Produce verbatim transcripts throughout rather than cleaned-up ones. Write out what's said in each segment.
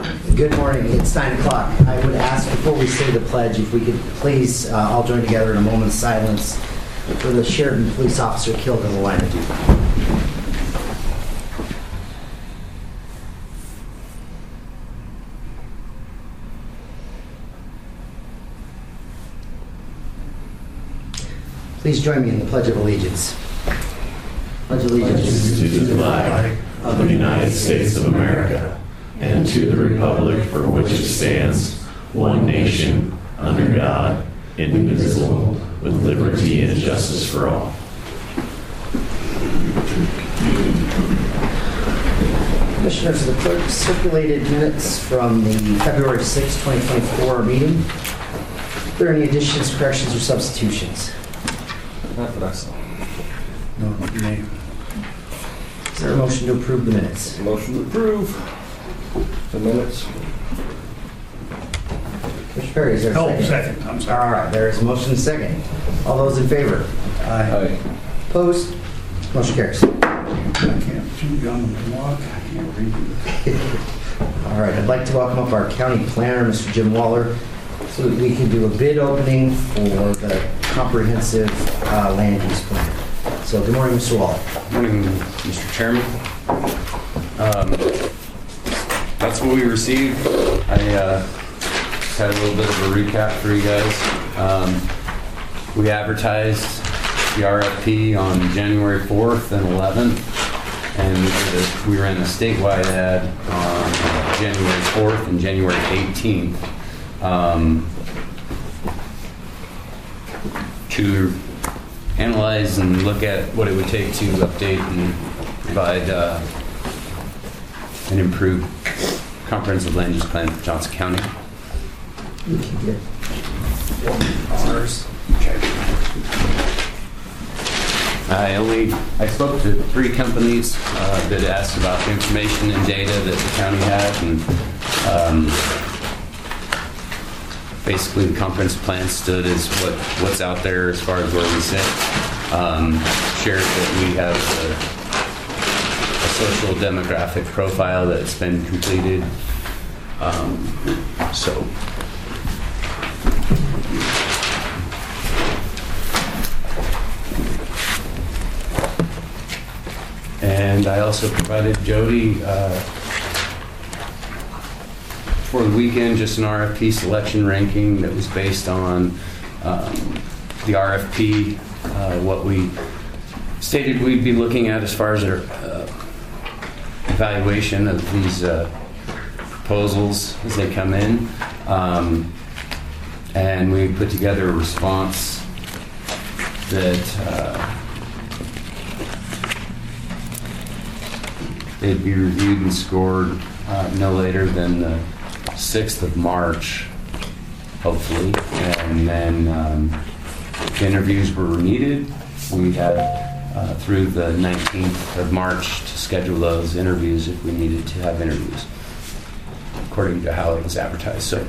Good morning. It's nine o'clock. I would ask before we say the pledge if we could please uh, all join together in a moment of silence for the Sheridan police officer killed in the line of duty. Please join me in the Pledge of Allegiance. Pledge allegiance to the flag of the United States of America and to the republic for which it stands, one nation, under God, indivisible, with liberty and justice for all. Commissioners, the clerk circulated minutes from the February sixth, twenty twenty-four meeting. Are there any additions, corrections, or substitutions? Not that I saw. No. Nay. Is there a motion to approve the minutes? Motion to approve the minutes. Mister Perry, is there a Oh, second? second. I'm sorry. All right, there is a motion and second. All those in favor? Aye. Opposed? Motion carries. I can't chew gum and walk. I can't read it. All right, I'd like to welcome up our county planner, Mister Jim Waller, so that we can do a bid opening for the comprehensive uh, land use plan. So, good morning, Mister Waller. Morning, Mister Chairman. Um, that's what we received. I uh, just had a little bit of a recap for you guys. Um, we advertised the R F P on January fourth and eleventh, and we, did a, we ran a statewide ad on January fourth and January eighteenth um, to analyze and look at what it would take to update and provide uh, an improved comprehensive land use plan for Johnson County. You can get Ours. I only I spoke to three companies uh, that asked about the information and data that the county had, and um, basically the comprehensive plan stood as what what's out there as far as where we sit. Um, shared that we have a, a social demographic profile that's been completed. Um, so. And I also provided Jody uh, for the weekend just an R F P selection ranking that was based on um, the R F P, uh, what we stated we'd be looking at as far as our uh, evaluation of these uh, proposals as they come in. Um, and we put together a response that uh, it'd be reviewed and scored uh, no later than the sixth of March, hopefully. And then um, the interviews were needed. We had uh, through the nineteenth of March to schedule those interviews if we needed to have interviews, according to how it was advertised. So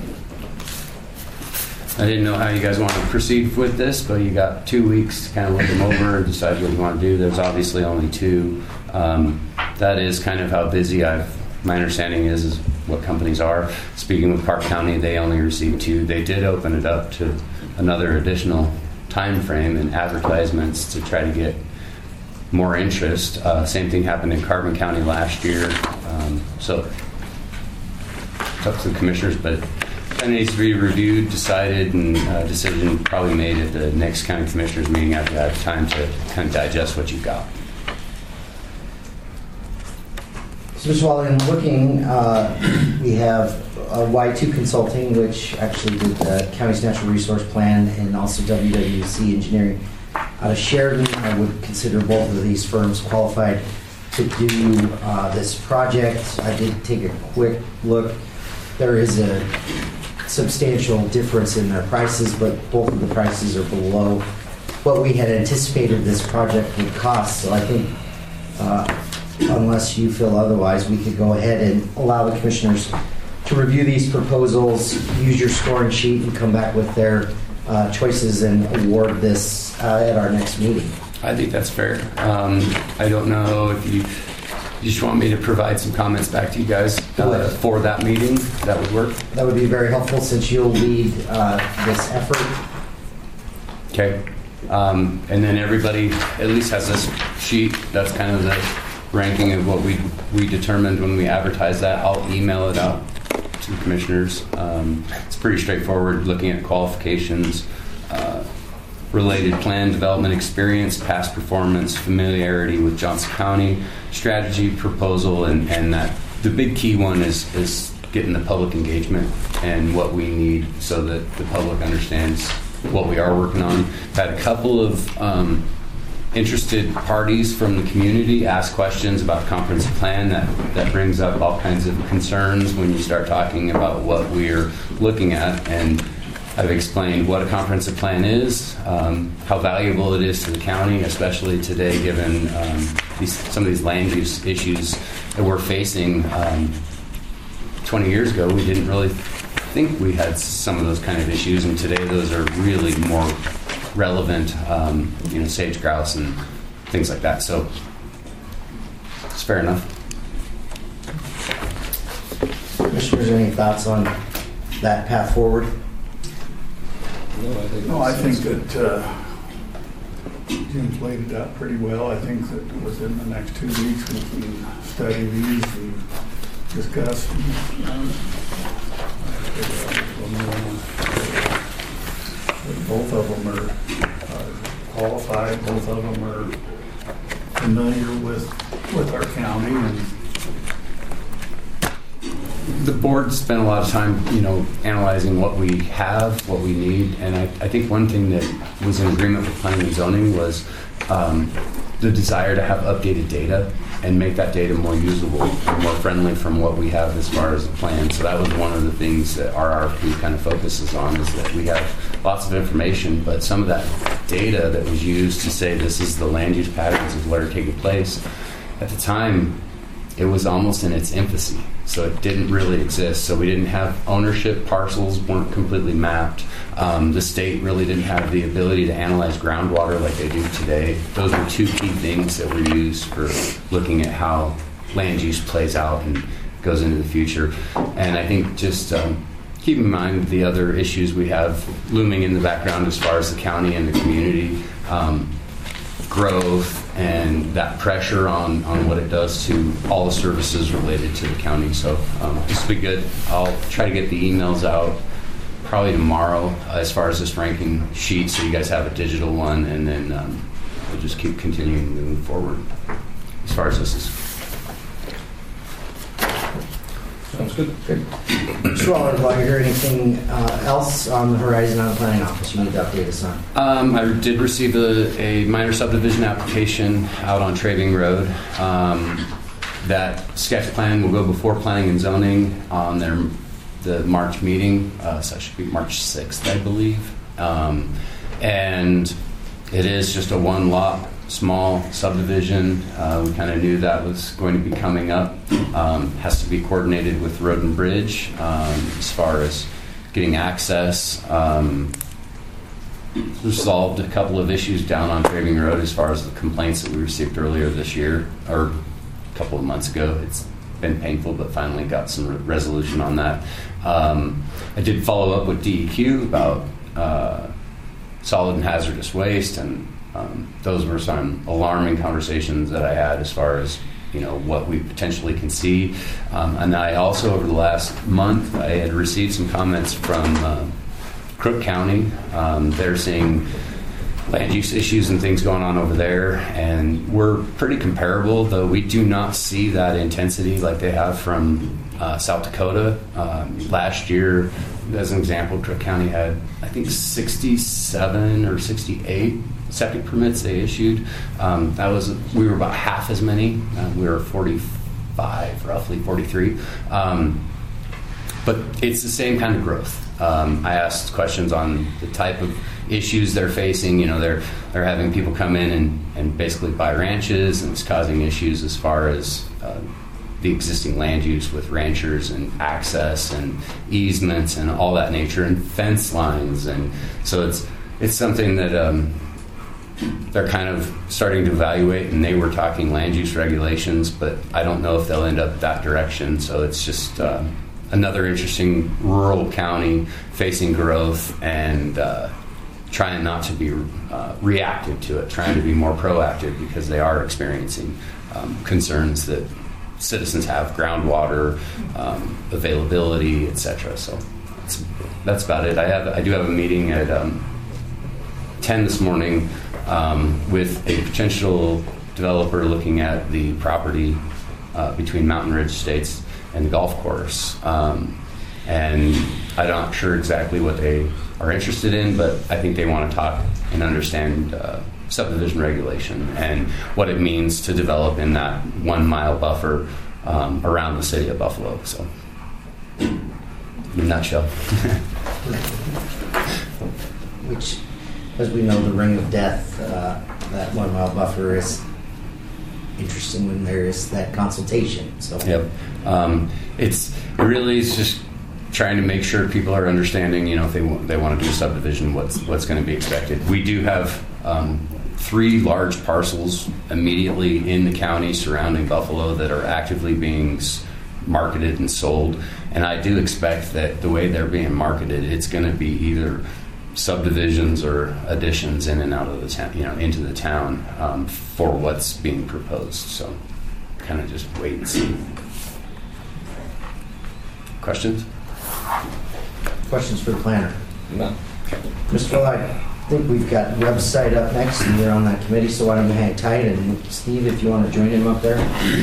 I didn't know how you guys want to proceed with this, but you got two weeks to kind of look them over and decide what you want to do. There's obviously only two. Um, that is kind of how busy I've, my understanding is, is what companies are. Speaking with Park County, they only received two. They did open it up to another additional time frame and advertisements to try to get more interest. Uh, same thing happened in Carbon County last year. Um, so it's up to the commissioners, but that needs to be reviewed, decided, and uh, decision probably made at the next county commissioners meeting after you have time to kind of digest what you've got. So, Mister Waller, in looking, uh, we have uh, Y two Consulting, which actually did the county's natural resource plan, and also W W C Engineering out of Sheridan. I would consider both of these firms qualified to do uh, this project. I did take a quick look. There is a substantial difference in their prices, but both of the prices are below what we had anticipated this project would cost. So I think uh, unless you feel otherwise, we could go ahead and allow the commissioners to review these proposals, use your scoring sheet, and come back with their uh, choices and award this uh, at our next meeting. I think that's fair. Um, I don't know if you, you just want me to provide some comments back to you guys uh, for that meeting. That would work. That would be very helpful since you'll lead uh, this effort. Okay. Um, and then everybody at least has this sheet. That's kind of the ranking of what we we determined when we advertised that. I'll email it out to the commissioners. Um, it's pretty straightforward, looking at qualifications, uh, related plan development experience, past performance, familiarity with Johnson County, strategy, proposal, and, and that the big key one is, is getting the public engagement and what we need so that the public understands what we are working on. I've had a couple of um, interested parties from the community ask questions about comprehensive plan. That, that brings up all kinds of concerns when you start talking about what we're looking at. And I've explained what a comprehensive plan is, um, how valuable it is to the county, especially today given um, these, some of these land use issues that we're facing. Um, twenty years ago, we didn't really think we had some of those kind of issues, and today those are really more relevant, um, you know, sage grouse and things like that. So it's fair enough. Commissioners, any thoughts on that path forward? No, I think, No, I think that uh, Jim's laid it out pretty well. I think that within the next two weeks we can study these and discuss. And, um, both of them are uh, qualified. Both of them are familiar with with our county. And the board spent a lot of time, you know, analyzing what we have, what we need, and I, I think one thing that was in agreement with planning and zoning was um, the desire to have updated data and make that data more usable, more friendly from what we have as far as the plan. So that was one of the things that our R F P kind of focuses on, is that we have lots of information, but some of that data that was used to say this is the land use patterns of what are taking place, at the time, it was almost in its infancy. So it didn't really exist. So we didn't have ownership, parcels weren't completely mapped. Um, the state really didn't have the ability to analyze groundwater like they do today. Those were two key things that were used for looking at how land use plays out and goes into the future. And I think just um, keep in mind the other issues we have looming in the background as far as the county and the community, um, growth, and that pressure on, on what it does to all the services related to the county. So um, this will be good. I'll try to get the emails out probably tomorrow uh, as far as this ranking sheet, so you guys have a digital one, and then um, we'll just keep continuing moving forward as far as this is. sounds good. Good. Mister Waller, while you're here, anything uh, else on the horizon on the planning office you need to update us on? Um, I did receive a, a minor subdivision application out on Travaing Road. Um, that sketch plan will go before planning and zoning on their the March meeting. Uh, so that should be March sixth, I believe. Um, and it is just a one lot, small subdivision. Uh, we kind of knew that was going to be coming up. Um, has to be coordinated with Road and Bridge um, as far as getting access. Um, resolved a couple of issues down on Travaing Road as far as the complaints that we received earlier this year, or a couple of months ago. It's been painful, but finally got some re- resolution on that. Um, I did follow up with D E Q about uh, solid and hazardous waste, and um, those were some alarming conversations that I had as far as, you know, what we potentially can see. Um, and I also, over the last month, I had received some comments from uh, Crook County. Um, they're seeing land use issues and things going on over there, and we're pretty comparable, though we do not see that intensity like they have from uh, South Dakota. Um, last year, as an example, Crook County had, I think, sixty-seven or sixty-eight septic permits they issued. Um, that was, we were about half as many. Uh, we were forty-five, roughly forty-three. Um, but it's the same kind of growth. Um, I asked questions on the type of issues they're facing. You know, they're they're having people come in and, and basically buy ranches, and it's causing issues as far as uh, the existing land use with ranchers and access and easements and all that nature, and fence lines. And so it's it's something that um, they're kind of starting to evaluate, and they were talking land use regulations, but I don't know if they'll end up that direction. So it's just uh, another interesting rural county facing growth and uh, trying not to be uh, reactive to it, trying to be more proactive because they are experiencing um, concerns that citizens have, groundwater, um, availability, et cetera. So that's, that's about it. I have I do have a meeting at um, ten this morning um, with a potential developer looking at the property uh, between Mountain Ridge Estates and the golf course. Um, and I'm not sure exactly what they are interested in, but I think they want to talk and understand uh, subdivision regulation and what it means to develop in that one mile buffer um, around the city of Buffalo. So, in a nutshell. Which, as we know, the ring of death, uh, that one mile buffer is interesting when there is that consultation. So, yep, um, it's it really is just trying to make sure people are understanding. You know, if they want, they want to do a subdivision, what's what's going to be expected. We do have um, three large parcels immediately in the county surrounding Buffalo that are actively being marketed and sold, and I do expect that the way they're being marketed, it's going to be either subdivisions or additions in and out of the town, you know, into the town um, for what's being proposed. So, kind of just wait and see. Questions? questions for the planner? No. Mister Full, I think we've got website up next, and you're on that committee, so why don't you hang tight? And Steve, if you want to join him up there.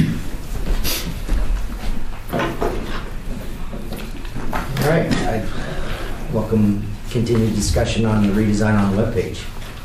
All right. I welcome continued discussion on the redesign on the webpage.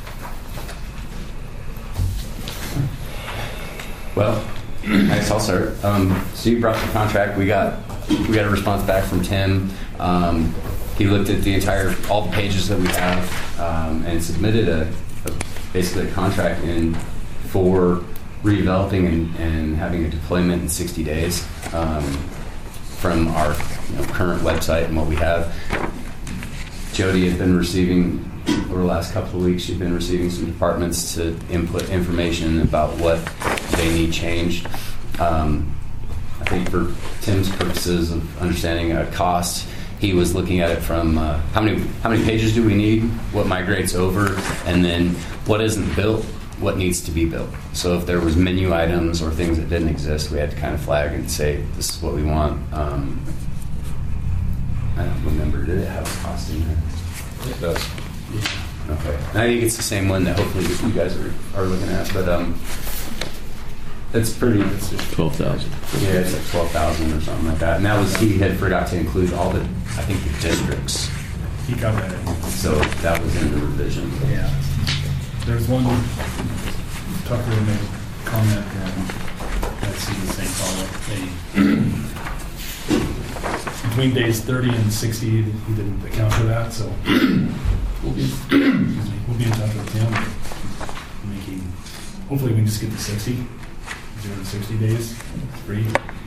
Well, I guess I'll start. Um, so you brought the contract. We got we got a response back from Tim. Um, he looked at the entire all the pages that we have um, and submitted a, a basically a contract in for redeveloping and, and having a deployment in sixty days um, from our you know, current website and what we have. Jody had been receiving over the last couple of weeks. She'd been receiving some departments to input information about what they need changed. Um, I think for Tim's purposes of understanding a cost, he was looking at it from uh, how many how many pages do we need, what migrates over, and then what isn't built, what needs to be built. So if there was menu items or things that didn't exist, we had to kind of flag and say, this is what we want. Um, I don't remember, did it have a cost in there? It does. Yeah. Okay. And I think it's the same one that hopefully you guys are, are looking at, but um, it's pretty. It's just, twelve thousand. Yeah, it's like twelve thousand or something like that. And that was, he had forgot to include all the, I think, the districts. He covered it. So that was in the revision. Yeah. There's one, Tucker made a comment, and that's in the same follow-up. They, between days thirty and sixty, he didn't account for that, so we'll be, excuse me, we'll be in touch with him. Making, hopefully we can just get to sixty, during sixty days, free.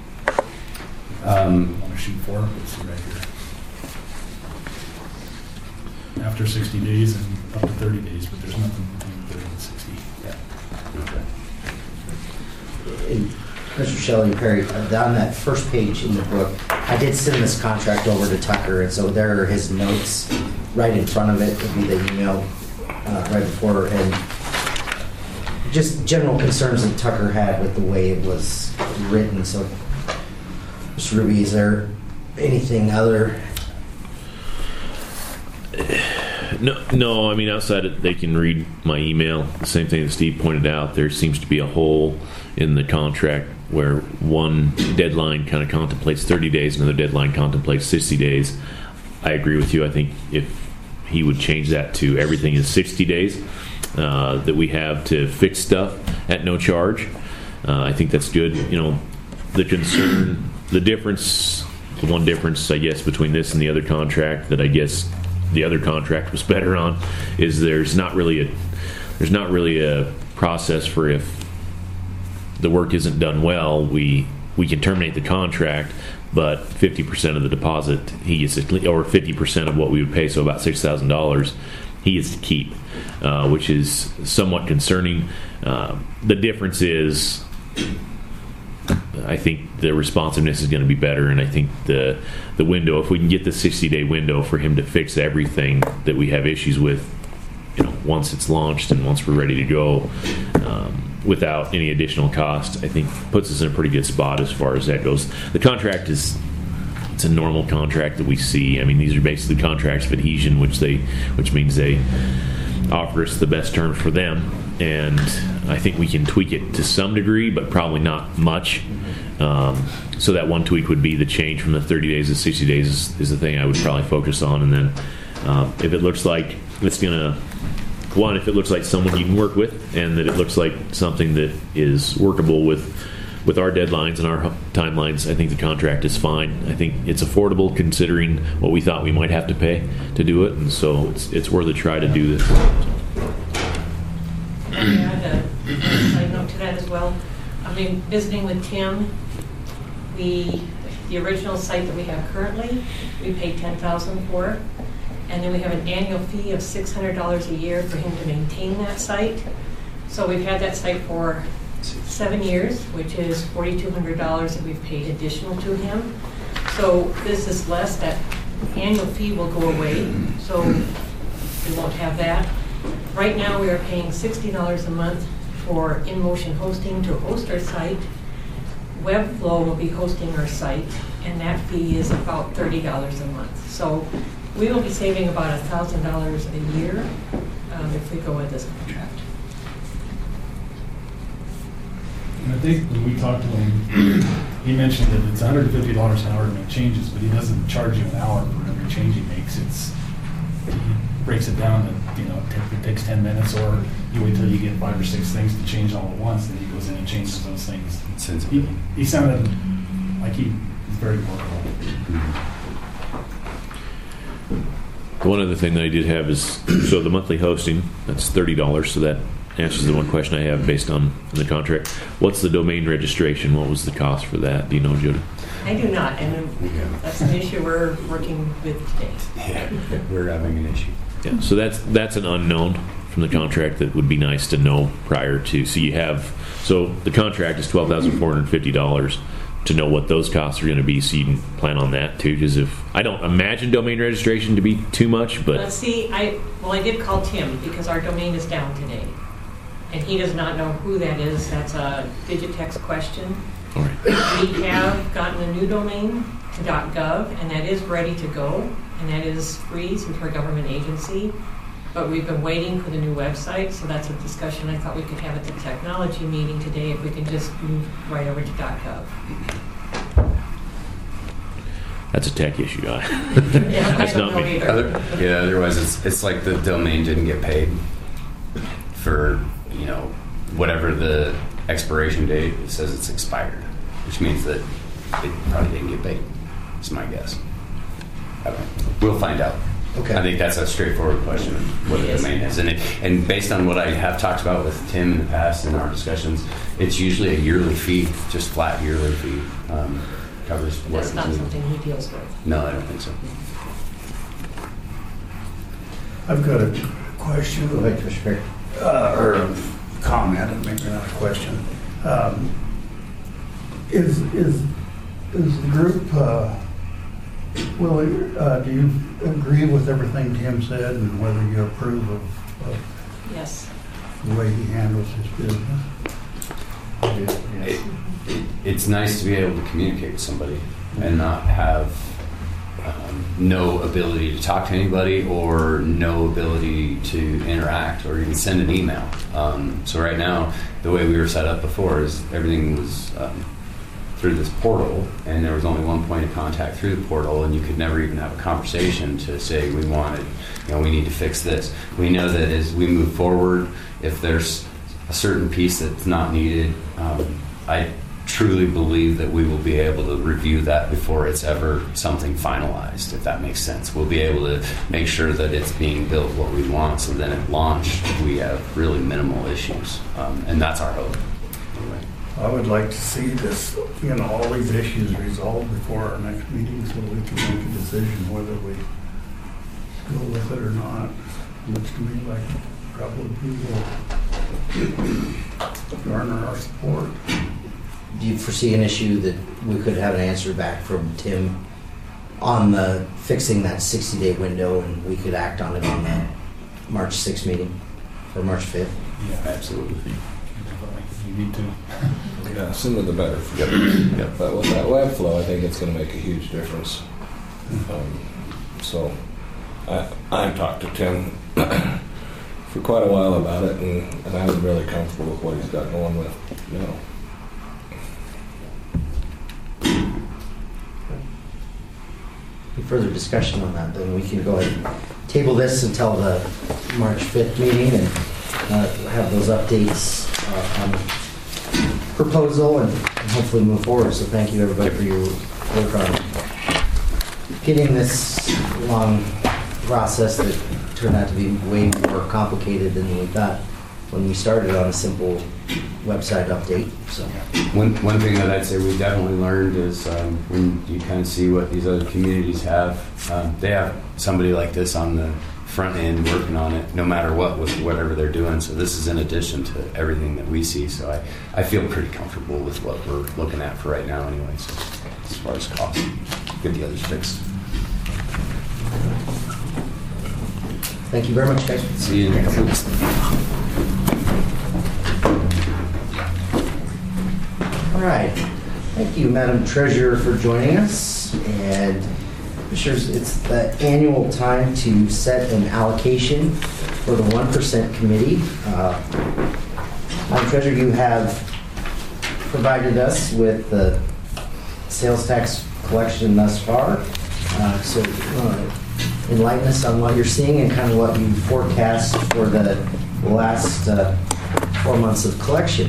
Um, I want to shoot for, let's see right here. After sixty days and up to thirty days, but there's nothing between thirty and sixty. Yeah. Okay. And Mister Shelley Perry, on that first page in the book, I did send this contract over to Tucker, and so there are his notes right in front of it. Would be the email uh, right before, and just general concerns that Tucker had with the way it was written. So, Mister Ruby, is there anything other? No, no. I mean, outside of they can read my email. The same thing that Steve pointed out. There seems to be a hole in the contract where one deadline kind of contemplates thirty days, another deadline contemplates sixty days. I agree with you. I think if he would change that to everything is sixty days uh, that we have to fix stuff at no charge, uh, I think that's good. You know, the concern, the difference, the one difference, I guess, between this and the other contract that I guess the other contract was better on is there's not really a there's not really a process for if the work isn't done well, we we can terminate the contract, but fifty percent of the deposit he gets, or fifty percent of what we would pay, so about six thousand dollars, he is to keep, uh, which is somewhat concerning. Uh, the difference is, I think the responsiveness is going to be better, and I think the the window, if we can get the sixty day window for him to fix everything that we have issues with, you know, once it's launched and once we're ready to go, um, without any additional cost, I think puts us in a pretty good spot as far as that goes. The contract is, it's a normal contract that we see. I mean, these are basically contracts of adhesion, which they, which means they offer us the best terms for them, and I think we can tweak it to some degree, but probably not much. Um, so that one tweak would be the change from the thirty days to sixty days is, is the thing I would probably focus on, and then um, if it looks like it's gonna, one, if it looks like someone you can work with, and that it looks like something that is workable with with our deadlines and our timelines, I think the contract is fine. I think it's affordable considering what we thought we might have to pay to do it, and so it's it's worth a try to do this. Add a side note to that as well. I mean, visiting with Tim, we the original site that we have currently, we pay ten thousand dollars for, and then we have an annual fee of six hundred dollars a year for him to maintain that site. So we've had that site for seven years, which is four thousand two hundred dollars that we've paid additional to him. So this is less. That annual fee will go away, so we won't have that. Right now we are paying sixty dollars a month for InMotion hosting to host our site. Webflow will be hosting our site, and that fee is about thirty dollars a month. So we will be saving about one thousand dollars a year um, if we go with this contract. And I think when we talked to him, he mentioned that it's one hundred fifty dollars an hour to make changes, but he doesn't charge you an hour for every change he makes. It's he breaks it down that, you know, it takes ten minutes, or you wait till you get five or six things to change all at once, then he goes in and changes those things. He, he sounded like he was very workable. The one other thing that I did have is, so the monthly hosting, that's thirty dollars, so that answers the one question I have based on the contract. What's the domain registration? What was the cost for that? Do you know, Jody? I do not, and that's an issue we're working with today. Yeah, we're having an issue. Yeah, so that's that's an unknown from the contract that would be nice to know prior to. So you have, so the contract is twelve thousand four hundred fifty dollars. To know what those costs are going to be, so you can plan on that too. Because if I don't imagine domain registration to be too much, but Let's see. I well, I did call Tim because our domain is down today, and he does not know who that is. That's a Digitex question. all right. We have gotten a new domain to .gov, and that is ready to go, and that is free since we're a government agency. But we've been waiting for the new website, so that's a discussion I thought we could have at the technology meeting today if we can just move right over to .gov. That's a tech issue. Yeah, That's I don't not know me. either. Other, yeah, otherwise it's it's like the domain didn't get paid for, you know, whatever the expiration date. It says it's expired, which means that it probably didn't get paid. That's my guess. I don't know. We'll find out. Okay. I think that's a straightforward question, what the Yes. domain is. And, it, and based on what I have talked about with Tim in the past in our discussions, it's usually a yearly fee, just flat yearly fee. Um, covers what That's is not needed. something he deals with. No, I don't think so. I've got a question. Go ahead, Commissioner Perry. uh, or a comment, maybe not a question. Um, is is is the group uh, will uh, do you agree with everything Tim said, and whether you approve of, of Yes. the way he handles his business? It, it, it's nice to be able to communicate with somebody and not have um, no ability to talk to anybody or no ability to interact or even send an email. Um, so right now, the way we were set up before is everything was um, through this portal, and there was only one point of contact through the portal, and you could never even have a conversation to say we wanted, you know, we need to fix this. We know that as we move forward, if there's a certain piece that's not needed, um, I truly believe that we will be able to review that before it's ever something finalized, if that makes sense. We'll be able to make sure that it's being built what we want, so then at launch we have really minimal issues, um, and that's our hope. Anyway. I would like to see this, you know, all these issues resolved before our next meeting, so we can make a decision whether we go with it or not. Looks to me like probably will garner our support. Do you foresee an issue that we could have an answer back from Tim on the fixing that sixty-day window, and we could act on it on the March sixth meeting or March fifth? Yeah, Absolutely. definitely. You need to. Yeah, sooner the better. Yep. Yep. But with that web flow, I think it's going to make a huge difference. Um, so I, I've talked to Tim for quite a while about it, and, and I'm really comfortable with what he's got going with, you know. Any further discussion on that, then we can go ahead and table this until the March fifth meeting and uh, have those updates uh, on proposal and hopefully move forward. So thank you, everybody, for your work on getting this long process that turned out to be way more complicated than we thought when we started on a simple website update. So One, one thing that I'd say we definitely learned is um, when you kind of see what these other communities have, um, they have somebody like this on the front end working on it, no matter what, with whatever they're doing. So this is in addition to everything that we see. So I, I feel pretty comfortable with what we're looking at for right now anyway. So as far as cost, get the others fixed. thank you very much, guys. See you in a couple weeks. All right. Thank you, Madam Treasurer, for joining us. And Commissioners, it's the annual time to set an allocation for the one percent committee. Uh, Madam Treasurer, you have provided us with the sales tax collection thus far. Uh, so uh, enlighten us on what you're seeing and kind of what you forecast for the last uh, four months of collection.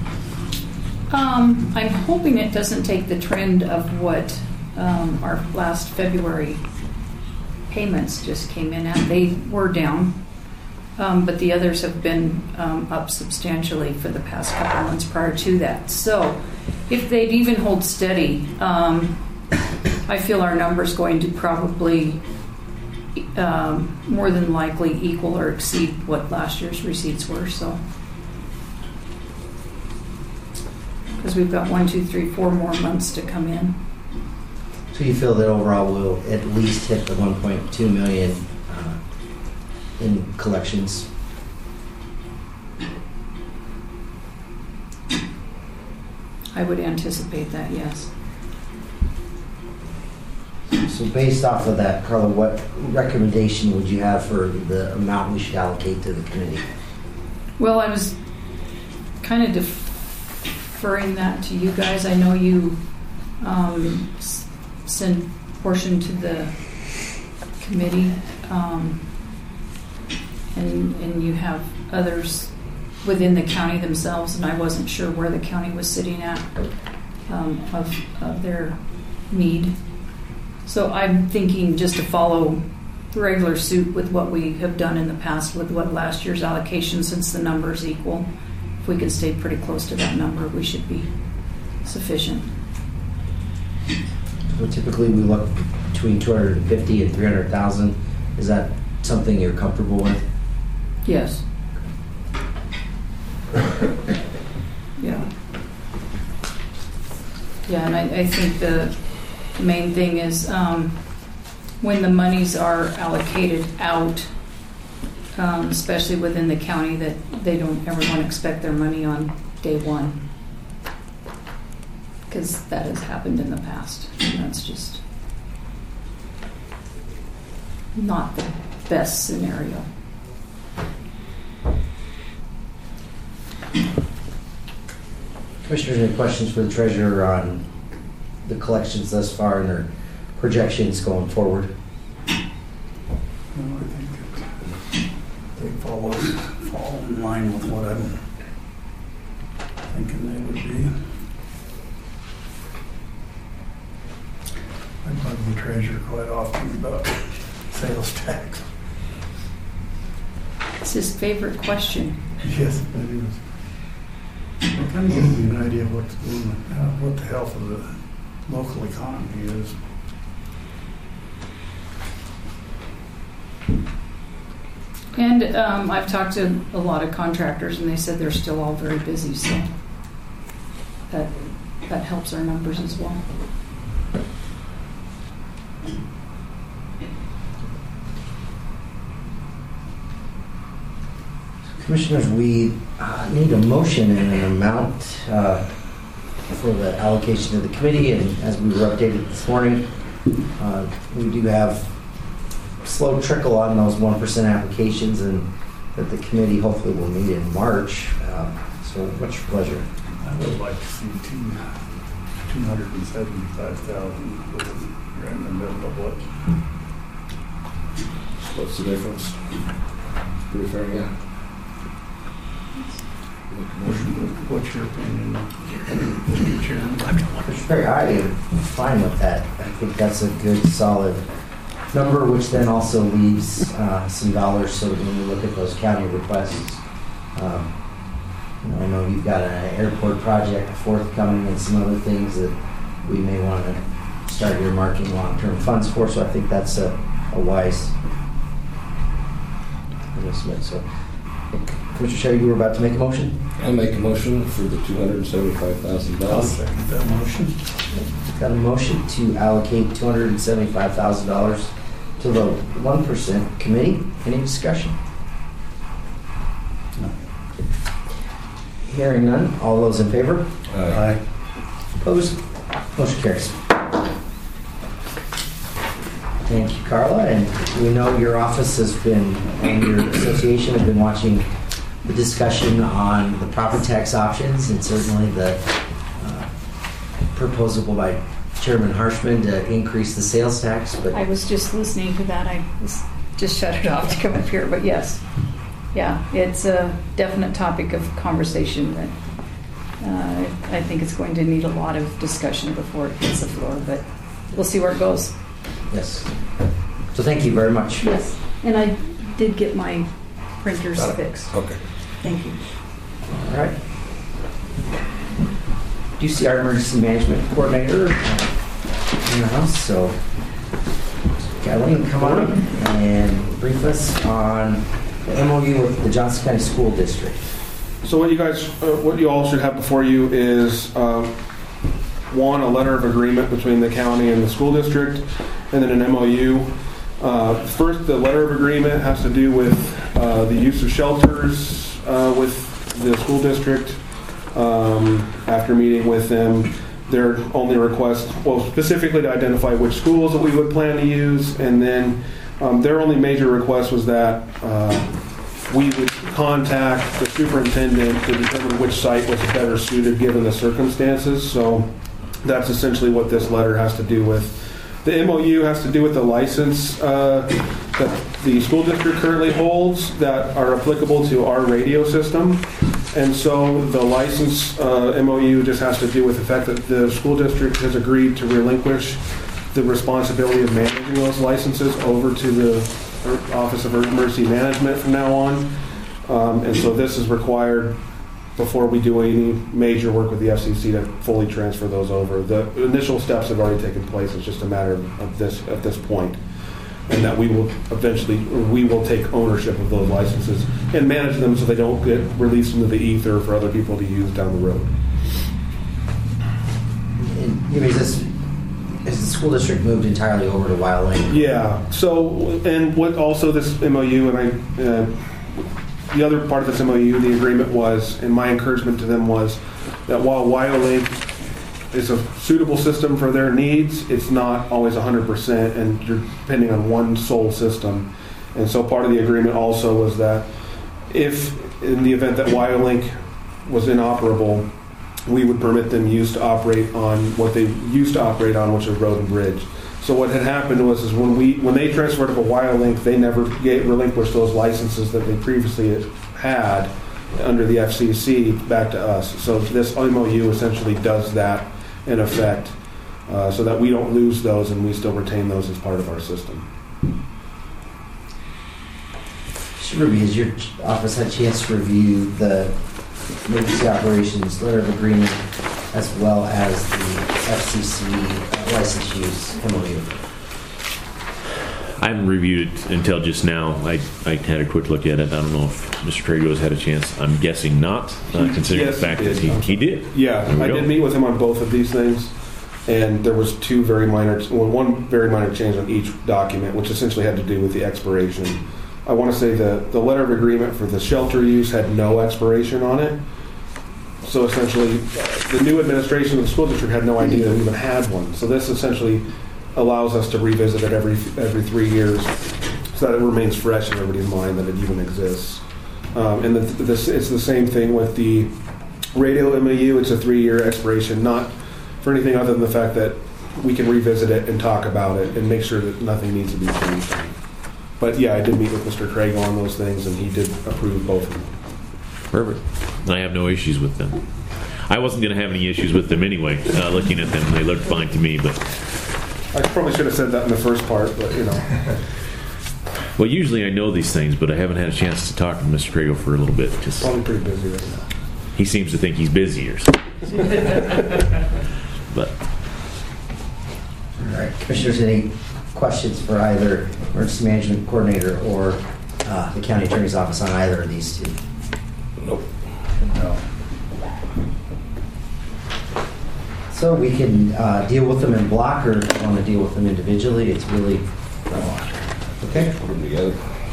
Um, I'm hoping it doesn't take the trend of what um, our last February payments just came in at. They were down, um, but the others have been um, up substantially for the past couple months prior to that. So if they'd even hold steady, um, I feel our number's going to probably um, more than likely equal or exceed what last year's receipts were. So. Because we've got one, two, three, four more months to come in. So you feel that overall we'll at least hit the one point two million uh, in collections? I would anticipate that, yes. So based off of that, Carla, what recommendation would you have for the amount we should allocate to the committee? Well, I was kind of deferring that to you guys. I know you um, s- send portion to the committee, um, and, and you have others within the county themselves, and I wasn't sure where the county was sitting at um, of, of their need. So I'm thinking just to follow the regular suit with what we have done in the past with what last year's allocation, since the number is equal. If we can stay pretty close to that number, we should be sufficient. So typically we look between two hundred fifty and three hundred thousand. Is that something you're comfortable with? Yes. Yeah. Yeah, and I, I think the main thing is um, when the monies are allocated out, um, especially within the county, that they don't everyone expect their money on day one, because that has happened in the past, and that's just not the best scenario. Commissioners, any questions for the treasurer on the collections thus far and their projections going forward? No, I think it, they follow, fall in line with what I'm thinking they would be. I bug the treasurer quite often about sales tax. It's his favorite question. Yes, it is. It kind of gives me an idea of what's going, uh, what the health of the local economy is. And um, I've talked to a lot of contractors, and they said they're still all very busy, so that that helps our numbers as well. Commissioners, we uh, need a motion and an amount uh, for the allocation to the committee, and as we were updated this morning, uh, we do have slow trickle on those one percent applications, and that the committee hopefully will meet in March. Uh, so what's your pleasure? I would like to see two, two hundred and seventy-five thousand, right in the middle of what? What's the difference? Pretty fair, yeah. What's your opinion, Mister Chairman? Mister Perry, I am fine with that. I think that's a good, solid number, which then also leaves uh, some dollars so that when we look at those county requests, um, you know, I know you've got an airport project forthcoming and some other things that we may want to start earmarking long-term funds for, so I think that's a, a wise investment. So, Commissioner Sherry, you were about to make a motion? I make a motion for the two hundred seventy-five thousand I'll dollars. second that motion. Got a motion to allocate two hundred seventy-five thousand dollars to the one percent committee. Any discussion? No. Hearing none. All those in favor? Aye. Opposed? Motion carries. Thank you, Carla. And we know your office has been, and your association have been watching the discussion on the property tax options, and certainly the uh, proposal by Chairman Harshman to increase the sales tax. But I was just listening to that. I was just shut it off to come up here, but yes. Yeah, it's a definite topic of conversation that uh, I think it's going to need a lot of discussion before it hits the floor, but we'll see where it goes. yes. So thank you very much. Yes, and I did get my printers Got it. fixed. Okay. Thank you. All right. Do you see our emergency management coordinator uh, in the house? So, Kathleen, come on and brief us on the M O U with the Johnson County School District. So what you guys, uh, what you all should have before you is um, one, a letter of agreement between the county and the school district, and then an M O U. Uh, first, the letter of agreement has to do with uh, the use of shelters uh, with the school district. Um, after meeting with them, their only request, well, specifically to identify which schools that we would plan to use, and then um, their only major request was that uh, we would contact the superintendent to determine which site was better suited given the circumstances. So that's essentially what this letter has to do with. The M O U has to do with the license uh, that the school district currently holds that are applicable to our radio system. And so the license uh, M O U just has to do with the fact that the school district has agreed to relinquish the responsibility of managing those licenses over to the Office of Emergency Management from now on. Um, and so this is required before we do any major work with the F C C to fully transfer those over. The initial steps have already taken place. It's just a matter of this at this point, and that we will eventually, we will take ownership of those licenses and manage them so they don't get released into the ether for other people to use down the road. And, you know, is this, is the school district moved entirely over to Wild Lake? Yeah. So, and what also this M O U, and I, uh, the other part of this M O U, the agreement was, and my encouragement to them was, that while WyoLink is a suitable system for their needs, it's not always one hundred percent, and you're depending on one sole system. And so part of the agreement also was that if, in the event that WyoLink was inoperable, we would permit them use to operate on what they used to operate on, which is road and bridge. So what had happened was is when we when they transferred to WyoLink, they never gave, relinquished those licenses that they previously had under the F C C back to us. So this M O U essentially does that in effect, uh, so that we don't lose those and we still retain those as part of our system. Ruby, has your office had a chance to review the emergency operations letter of agreement as well as the F C C license use M O U? I haven't reviewed it until just now. I, I had a quick look at it. I don't know if Mister Trago's had a chance. I'm guessing not, uh, considering Yes, the fact he that did. he, he did. Yeah, There we I go. did meet with him on both of these things, and there was two very minor, well, one very minor change on each document, which essentially had to do with the expiration. I want to say the, the letter of agreement for the shelter use had no expiration on it. So essentially, uh, the new administration of the school district had no idea that we even had one. So this essentially allows us to revisit it every every three years, so that it remains fresh in everybody's mind that it even exists. Um, and the, this it's the same thing with the radio M O U. It's a three-year expiration, not for anything other than the fact that we can revisit it and talk about it and make sure that nothing needs to be changed. But yeah, I did meet with Mister Craig on those things, and he did approve both of them. Perfect. I have no issues with them. I wasn't going to have any issues with them anyway. Uh, looking at them, they looked fine to me. But I probably should have said that in the first part, but you know. well, usually I know these things, but I haven't had a chance to talk to Mister Crago for a little bit. Just Probably pretty busy right now. he seems to think he's busy or something. But All right, Commissioners, any questions for either emergency management coordinator or uh, the county attorney's office on either of these two? Nope. No. So we can uh, deal with them in block, or if you want to deal with them individually, it's really uh, okay. Put them together.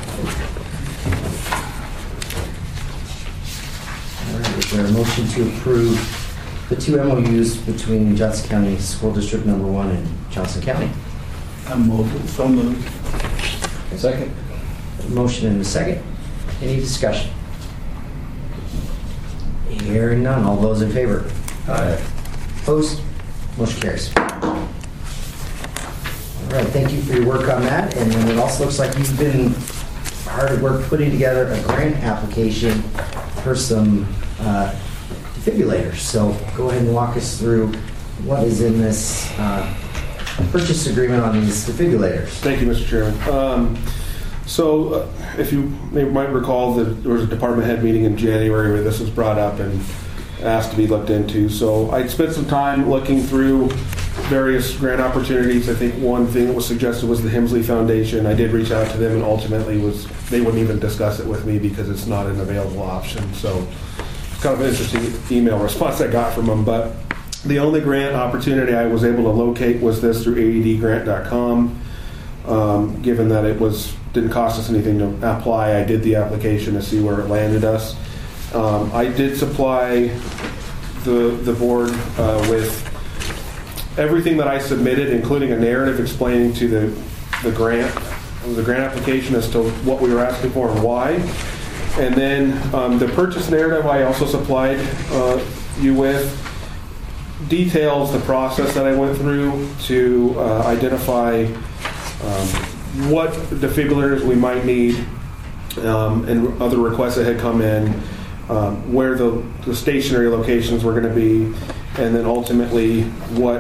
All right, is there a motion to approve the two M O Us between Johnson County School District Number One and Johnson County? I'm moved, so moved. Second. Motion and a second. Any discussion? Hearing none. All those in favor? Aye. Opposed? Motion carries. All right, thank you for your work on that. And then it also looks like you've been hard at work putting together a grant application for some uh, defibrillators. So go ahead and walk us through what is in this uh, purchase agreement on these defibrillators. Thank you, Mister Chairman. Um, so, uh, if you may, might recall, that there was a department head meeting in January where this was brought up and asked to be looked into. So, I spent some time looking through various grant opportunities. I think one thing that was suggested was the Hemsley Foundation. I did reach out to them, and ultimately was they wouldn't even discuss it with me because it's not an available option. So, it's kind of an interesting email response I got from them. But the only grant opportunity I was able to locate was this through A E D grant dot com. Um, given that it was didn't cost us anything to apply, I did the application to see where it landed us. Um, I did supply the the board uh, with everything that I submitted, including a narrative explaining to the the grant the grant application as to what we were asking for and why. And then um, the purchase narrative I also supplied uh, you with details the process that I went through to uh, identify um, what defibrillators we might need, um, and other requests that had come in, um, where the, the stationary locations were going to be, and then ultimately what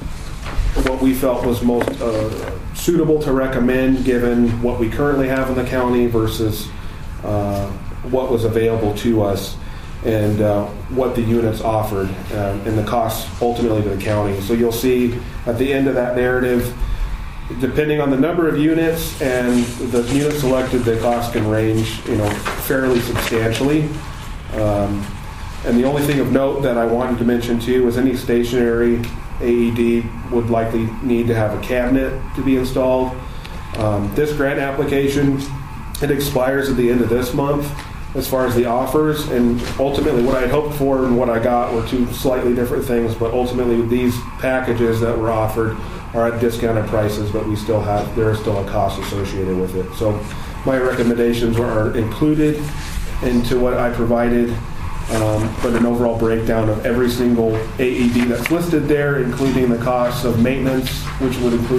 what we felt was most uh, suitable to recommend given what we currently have in the county versus uh, what was available to us, and uh, what the units offered, uh, and the costs ultimately to the county. So you'll see at the end of that narrative, depending on the number of units and the units selected, the cost can range, you know, fairly substantially. Um, and the only thing of note that I wanted to mention too was any stationary A E D would likely need to have a cabinet to be installed. Um, this grant application, it expires at the end of this month as far as the offers, and ultimately what I had hoped for and what I got were two slightly different things, but ultimately these packages that were offered are at discounted prices, but we still have, there is still a cost associated with it. So my recommendations are included into what I provided, um, but an overall breakdown of every single A E D that's listed there, including the costs of maintenance, which would include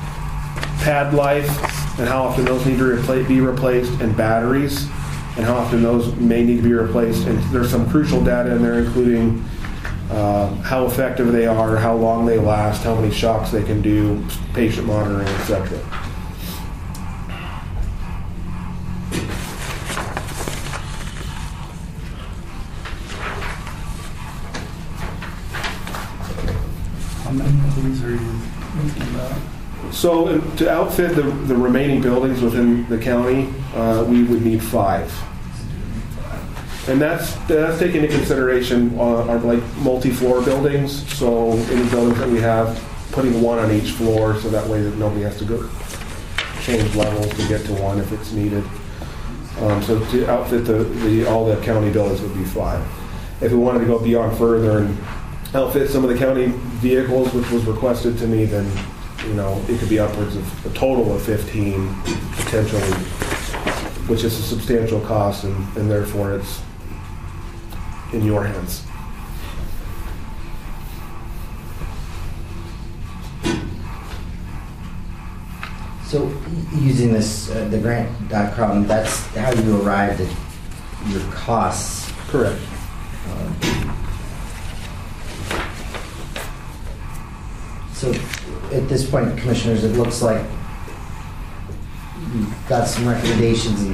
pad life and how often those need to repla- be replaced, and batteries, and how often those may need to be replaced. And there's some crucial data in there, including uh, how effective they are, how long they last, how many shocks they can do, patient monitoring, et cetera. How many of these are you looking about? So uh, to outfit the, the remaining buildings within the county, uh, we would need five. And that's that's taking into consideration uh, our like multi-floor buildings. So any buildings that we have, putting one on each floor, so that way that nobody has to go change levels to get to one if it's needed. Um, so to outfit the, the all the county buildings would be five. If we wanted to go beyond further and outfit some of the county vehicles, which was requested to me, then you know it could be upwards of a total of fifteen potentially, which is a substantial cost, and, and therefore it's in your hands. So y- using this, uh, the grant dot com, that's how you arrived at your costs. Correct. Um, So at this point, Commissioners, it looks like you've got some recommendations, and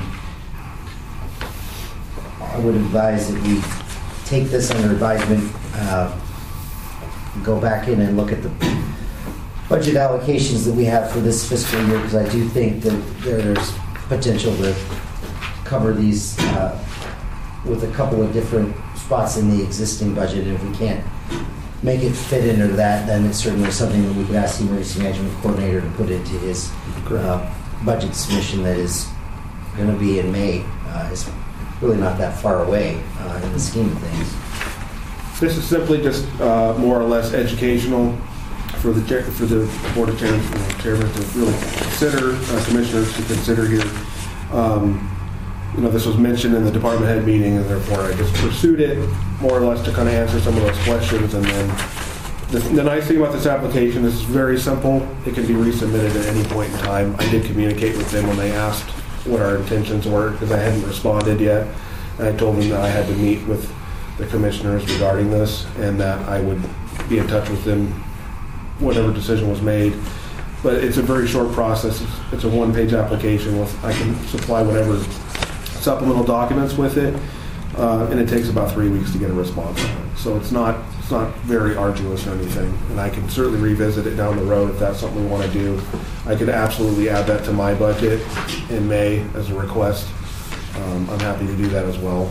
I would advise that we take this under advisement, uh, go back in and look at the budget allocations that we have for this fiscal year, because I do think that there's potential to cover these uh, with a couple of different spots in the existing budget. And if we can't make it fit into that, then it's certainly something that we could ask the emergency management coordinator to put into his uh, budget submission that is going to be in May. Uh, it's really not that far away uh, in the scheme of things. This is simply just uh, more or less educational for the chair, for the board of chairmen, you know, chairman to really consider, uh, commissioners to consider here. Um, you know, this was mentioned in the department head meeting, and therefore I just pursued it more or less to kind of answer some of those questions. And then the, the nice thing about this application is it's very simple. It can be resubmitted at any point in time. I did communicate with them when they asked what our intentions were, because I hadn't responded yet. And I told them that I had to meet with the commissioners regarding this, and that I would be in touch with them whatever decision was made. But it's a very short process. It's, it's a one-page application with, I can supply whatever supplemental documents with it, uh, and it takes about three weeks to get a response on it. So it's not it's not very arduous or anything, and I can certainly revisit it down the road if that's something we want to do. I could absolutely add that to my budget in May as a request. Um, I'm happy to do that as well.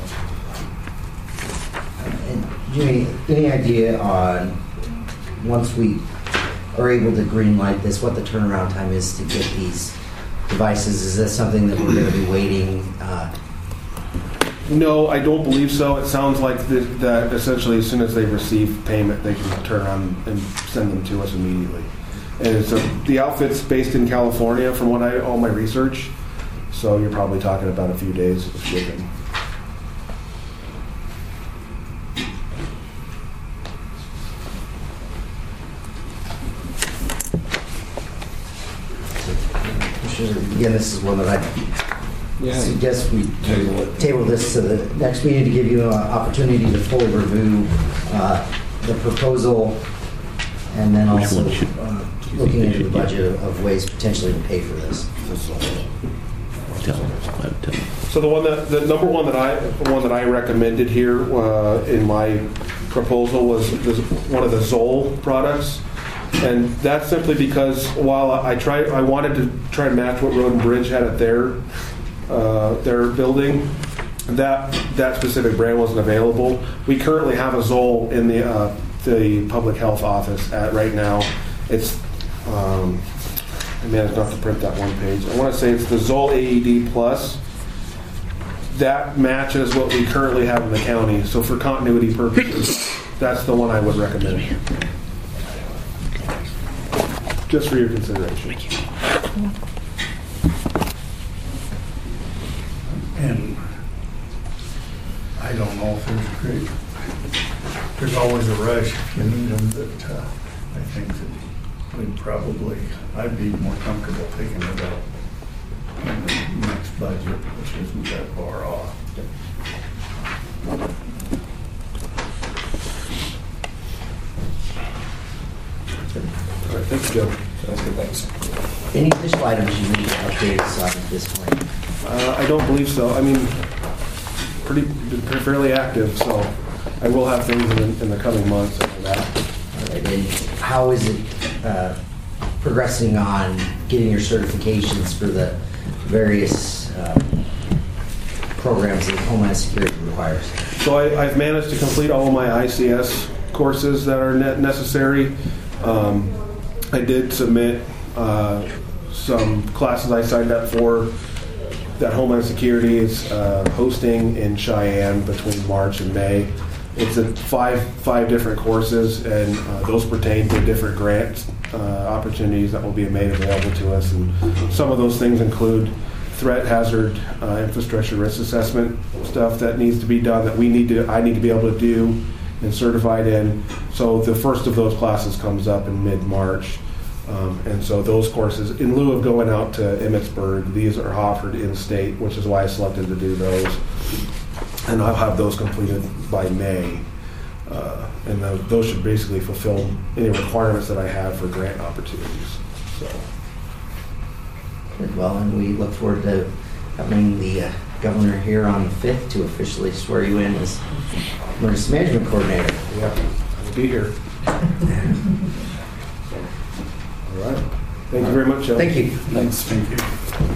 And Jimmy, any idea on, once we are able to green light this, what the turnaround time is to get these devices? Is this something that we're going to be waiting? Uh, No, I don't believe so. It sounds like that, that essentially as soon as they receive payment, they can turn around and send them to us immediately. And so the outfit's based in California from what I, all my research. So you're probably talking about a few days of shipping. Again, this is one that I Yeah. suggest we Table it. table this to the next meeting to give you an opportunity to fully review uh, the proposal, and then Which also one should- uh, looking into the budget of- of ways potentially to pay for this. Tell them. Let them. So the one that, the number one that I, the one that I recommended here uh, in my proposal was this, one of the Zoll products. And that's simply because while I tried, I wanted to try and match what Road and Bridge had at their uh, their building. That that specific brand wasn't available. We currently have a Zoll in the uh, the public health office at right now. It's um, I managed not to print that one page. I want to say it's the Zoll A E D Plus. That matches what we currently have in the county. So for continuity purposes, that's the one I would recommend. Just for your consideration. And I don't know if there's a great, there's always a rush if you need them, but uh, I think that we'd probably, I'd be more comfortable picking it up in the next budget, which isn't that far off. All right, thanks, Joe. Sounds good, thanks. Any official items you need to update us on at this point? Uh, I don't believe so. I mean, pretty been fairly active, so I will have things in the, in the coming months after that. All right, and how is it uh, progressing on getting your certifications for the various uh, programs that Homeland Security requires? So I, I've managed to complete all of my I C S courses that are ne- necessary. Um, I did submit uh, some classes I signed up for that Homeland Security is uh, hosting in Cheyenne between March and May. It's a five five different courses, and uh, those pertain to different grant uh, opportunities that will be made available to us. And some of those things include threat hazard uh, infrastructure risk assessment stuff that needs to be done, that we need to I need to be able to do and certified in. So the first of those classes comes up in mid-March. Um, and so those courses, in lieu of going out to Emmitsburg, these are offered in-state, which is why I selected to do those. And I'll have those completed by May. Uh, and the, those should basically fulfill any requirements that I have for grant opportunities. So. Good. Well, and we look forward to having the uh, governor here on the fifth to officially swear you in as emergency management coordinator. Yeah, I'll be here. All right. Thank you very much, Joe. Thank you. Thanks. Thank you.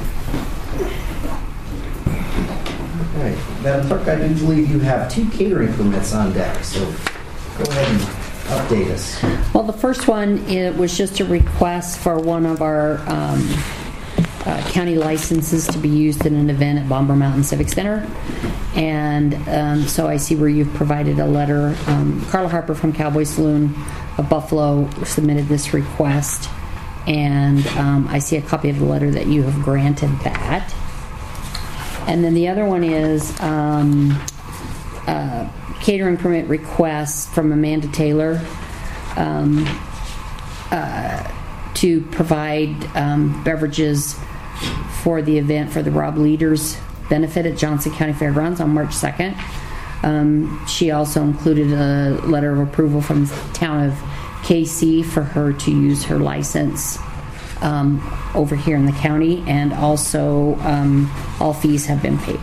All right. Madam Clerk, I do believe you have two catering permits on deck, so go ahead and update us. Well, the first one, it was just a request for one of our um, uh, county licenses to be used in an event at Bomber Mountain Civic Center. And um, so I see where you've provided a letter. Um, Carla Harper from Cowboy Saloon of Buffalo submitted this request. And um, I see a copy of the letter that you have granted that. And then the other one is um, uh, catering permit request from Amanda Taylor um, uh, to provide um, beverages for the event for the Rob Leaders benefit at Johnson County Fairgrounds on March second. Um, she also included a letter of approval from the town of K C for her to use her license um, over here in the county, and also um, all fees have been paid.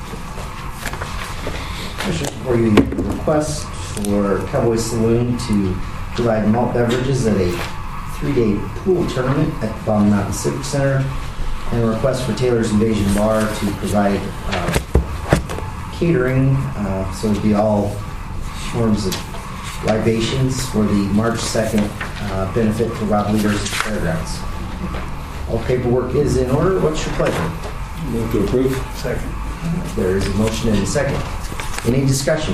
For you, a request for Cowboy Saloon to provide malt beverages at a three-day pool tournament at the Bomber Mountain Civic Center, and a request for Taylor's Invasion Bar to provide uh, catering, uh, so it'd be all forms of libations for the March second uh, benefit for Rob Leaders at Fairgrounds. All paperwork is in order. What's your pleasure? Move to approve. Second. There is a motion and a second. Any discussion?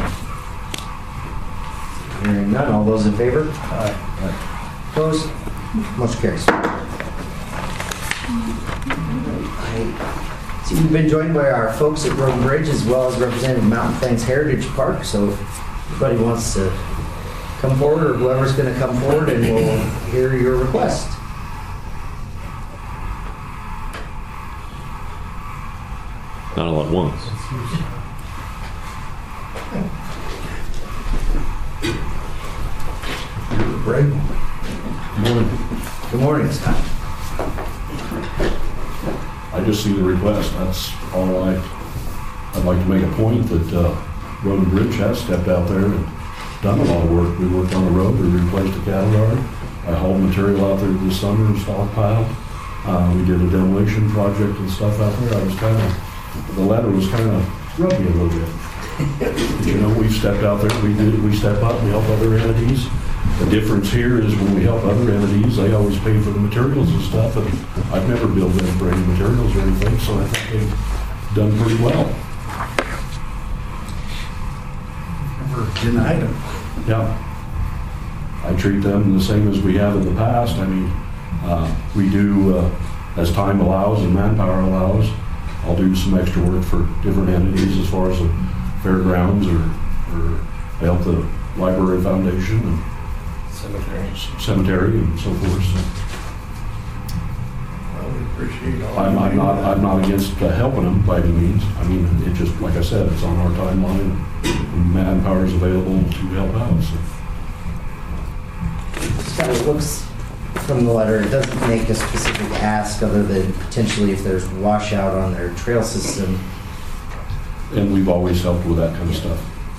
Hearing none. All those in favor? Aye. Opposed? Motion carries. I see we've been joined by our folks at Road and Bridge, as well as representing Mountain Plains Heritage Park. So if anybody wants to come forward, or whoever's going to come forward, and we'll hear your request. Not all at once. Greg? Good morning. Good morning, Scott. I just see the request. That's all I, I'd like to make a point that uh, Road and Bridge has stepped out there and done a lot of work. We worked on the road. We replaced the cattle yard. I hauled material out there this summer and stockpiled. Uh, we did a demolition project and stuff out there. I was kind of, the letter was kind of rubbed me a little bit. You know, we've stepped out there. We did. We step up and help other entities. The difference here is when we help other entities, they always pay for the materials and stuff, and I've never billed them for any materials or anything, so I think they've done pretty well. Never denied them. Yeah. I treat them the same as we have in the past. I mean, uh, we do, uh, as time allows and manpower allows, I'll do some extra work for different entities as far as the fairgrounds, or, or help the library foundation and Cemeteries. cemetery and so forth. So Well, we appreciate all. I'm, I'm not I'm not against uh, helping them by any means. I mean, it just, like I said, it's on our timeline, and manpower is available to help out. So. Scott, it looks from the letter, it doesn't make a specific ask other than potentially if there's washout on their trail system. And we've always helped with that kind of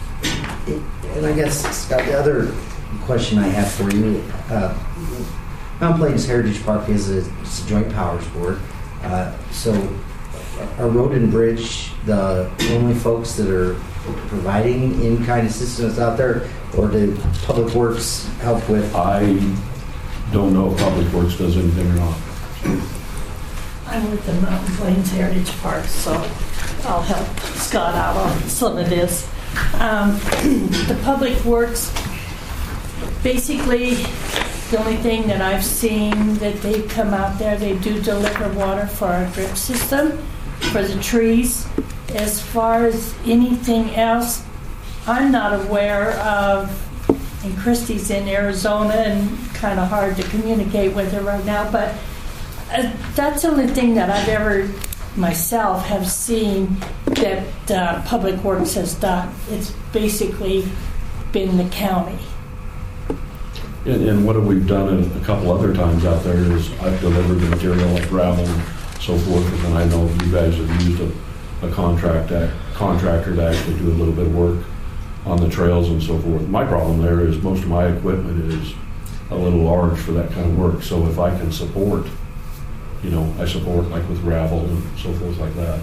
stuff. It, and I guess, Scott, the other question I have for you, uh, Mount Plains Heritage Park is a, it's a joint powers board. Uh, so are Road and Bridge the only folks that are providing in-kind assistance out there, or do Public Works help with? I don't know if Public Works does anything or not. I'm with the Mountain Plains Heritage Park, so I'll help Scott out on some of this. Um, the Public Works, basically, the only thing that I've seen that they come out there, they do deliver water for our drip system, for the trees. As far as anything else, I'm not aware of, and Christy's in Arizona and kind of hard to communicate with her right now, but uh, that's the only thing that I've ever myself have seen that uh, Public Works has done. It's basically been the county. And, and what we've done a couple other times out there is I've delivered the material like gravel and so forth, and I know you guys have used a, a contract act, contractor to actually do a little bit of work on the trails and so forth. My problem there is most of my equipment is a little large for that kind of work, so if I can support, you know, I support like with gravel and so forth like that.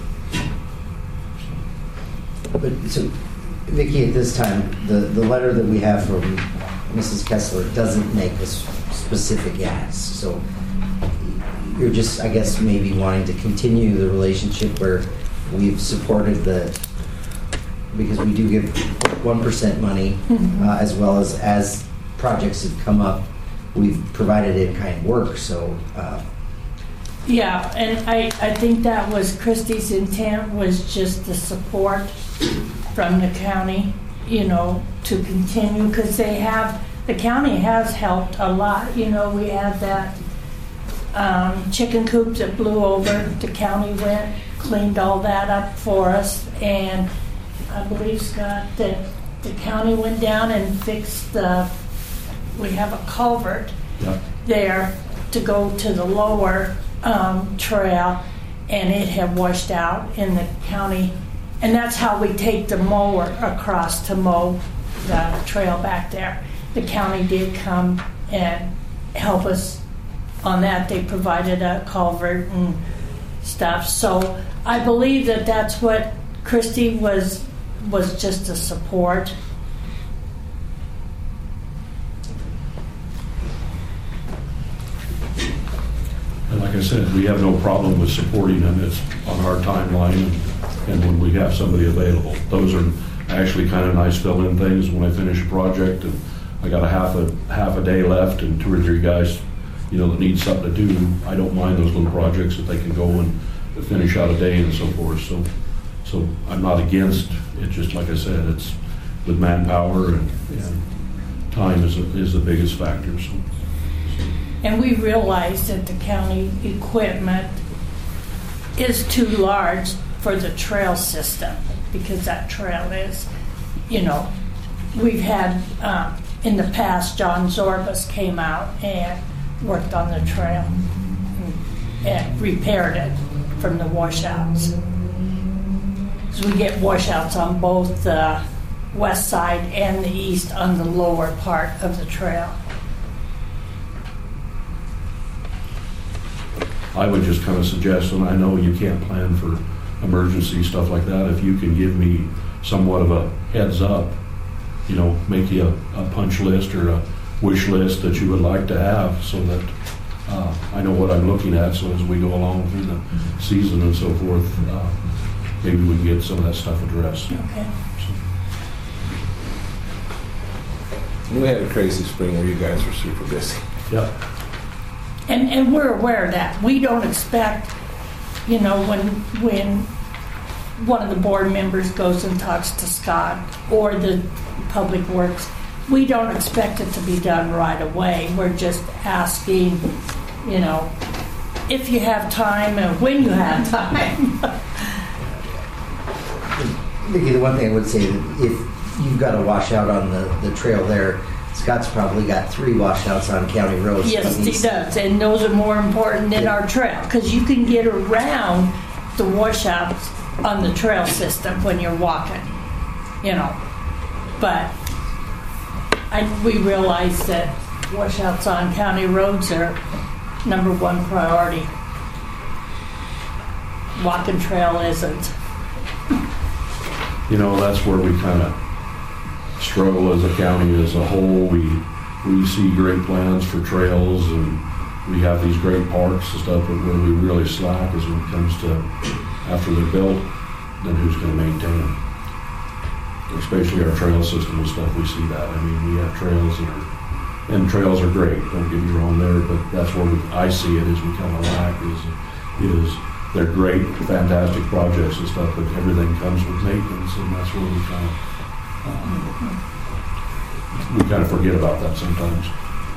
But so, Vicki, at this time, the, the letter that we have from Missus Kessler doesn't make a specific ask. So you're just, I guess, maybe wanting to continue the relationship where we've supported the, because we do give one percent money, mm-hmm. uh, as well as as projects have come up, we've provided in-kind work. So. Uh, Yeah, and I, I think that was Christie's intent, was just the support from the county, you know, to continue, because they have, the county has helped a lot. You know, we had that um, chicken coop that blew over. The county went, cleaned all that up for us, and I believe, Scott, that the county went down and fixed the, we have a culvert yeah. there to go to the lower Um, trail, and it had washed out in the county, and that's how we take the mower across to mow the trail back there. The county did come and help us on that. They provided a culvert and stuff. So I believe that that's what Christy was was just a support. And like I said, we have no problem with supporting them. It's on our timeline and, and when we have somebody available. Those are actually kind of nice fill-in things when I finish a project and I got a half a half a day left and two or three guys, you know, that need something to do. I don't mind those little projects that they can go and finish out a day and so forth. So, so I'm not against it. Just like I said, it's with manpower and, and time is a, is the biggest factor. So. And we realize that the county equipment is too large for the trail system, because that trail is, you know, we've had, um, in the past, John Zorbas came out and worked on the trail and, and repaired it from the washouts. So we get washouts on both the west side and the east on the lower part of the trail. I would just kind of suggest, and I know you can't plan for emergency stuff like that, if you can give me somewhat of a heads up, you know, make you a, a punch list or a wish list that you would like to have so that uh, I know what I'm looking at, so as we go along through the season and so forth, uh, maybe we can get some of that stuff addressed. Okay. So. We had a crazy spring where you guys were super busy. Yeah. And, and we're aware of that. We don't expect, you know, when when one of the board members goes and talks to Scott or the Public Works, we don't expect it to be done right away. We're just asking, you know, if you have time and when you have time. Vicki, the one thing I would say, that if you've got a washout on the, the trail there, Scott's probably got three washouts on county roads. Yes, he does, and those are more important than our trail, because you can get around the washouts on the trail system when you're walking, you know. But I, we realize that washouts on county roads are number one priority. Walking trail isn't. You know, that's where we kind of struggle as a county as a whole. We we see great plans for trails and we have these great parks and stuff, but where we really slack is when it comes to after they're built, then who's going to maintain them? Especially our trail system and stuff, we see that. I mean, we have trails that are, and trails are great, don't get me wrong there, but that's where we, I see it as we kind of lack is, is they're great, fantastic projects and stuff, but everything comes with maintenance, and that's where we kind of, um, we kind of forget about that sometimes.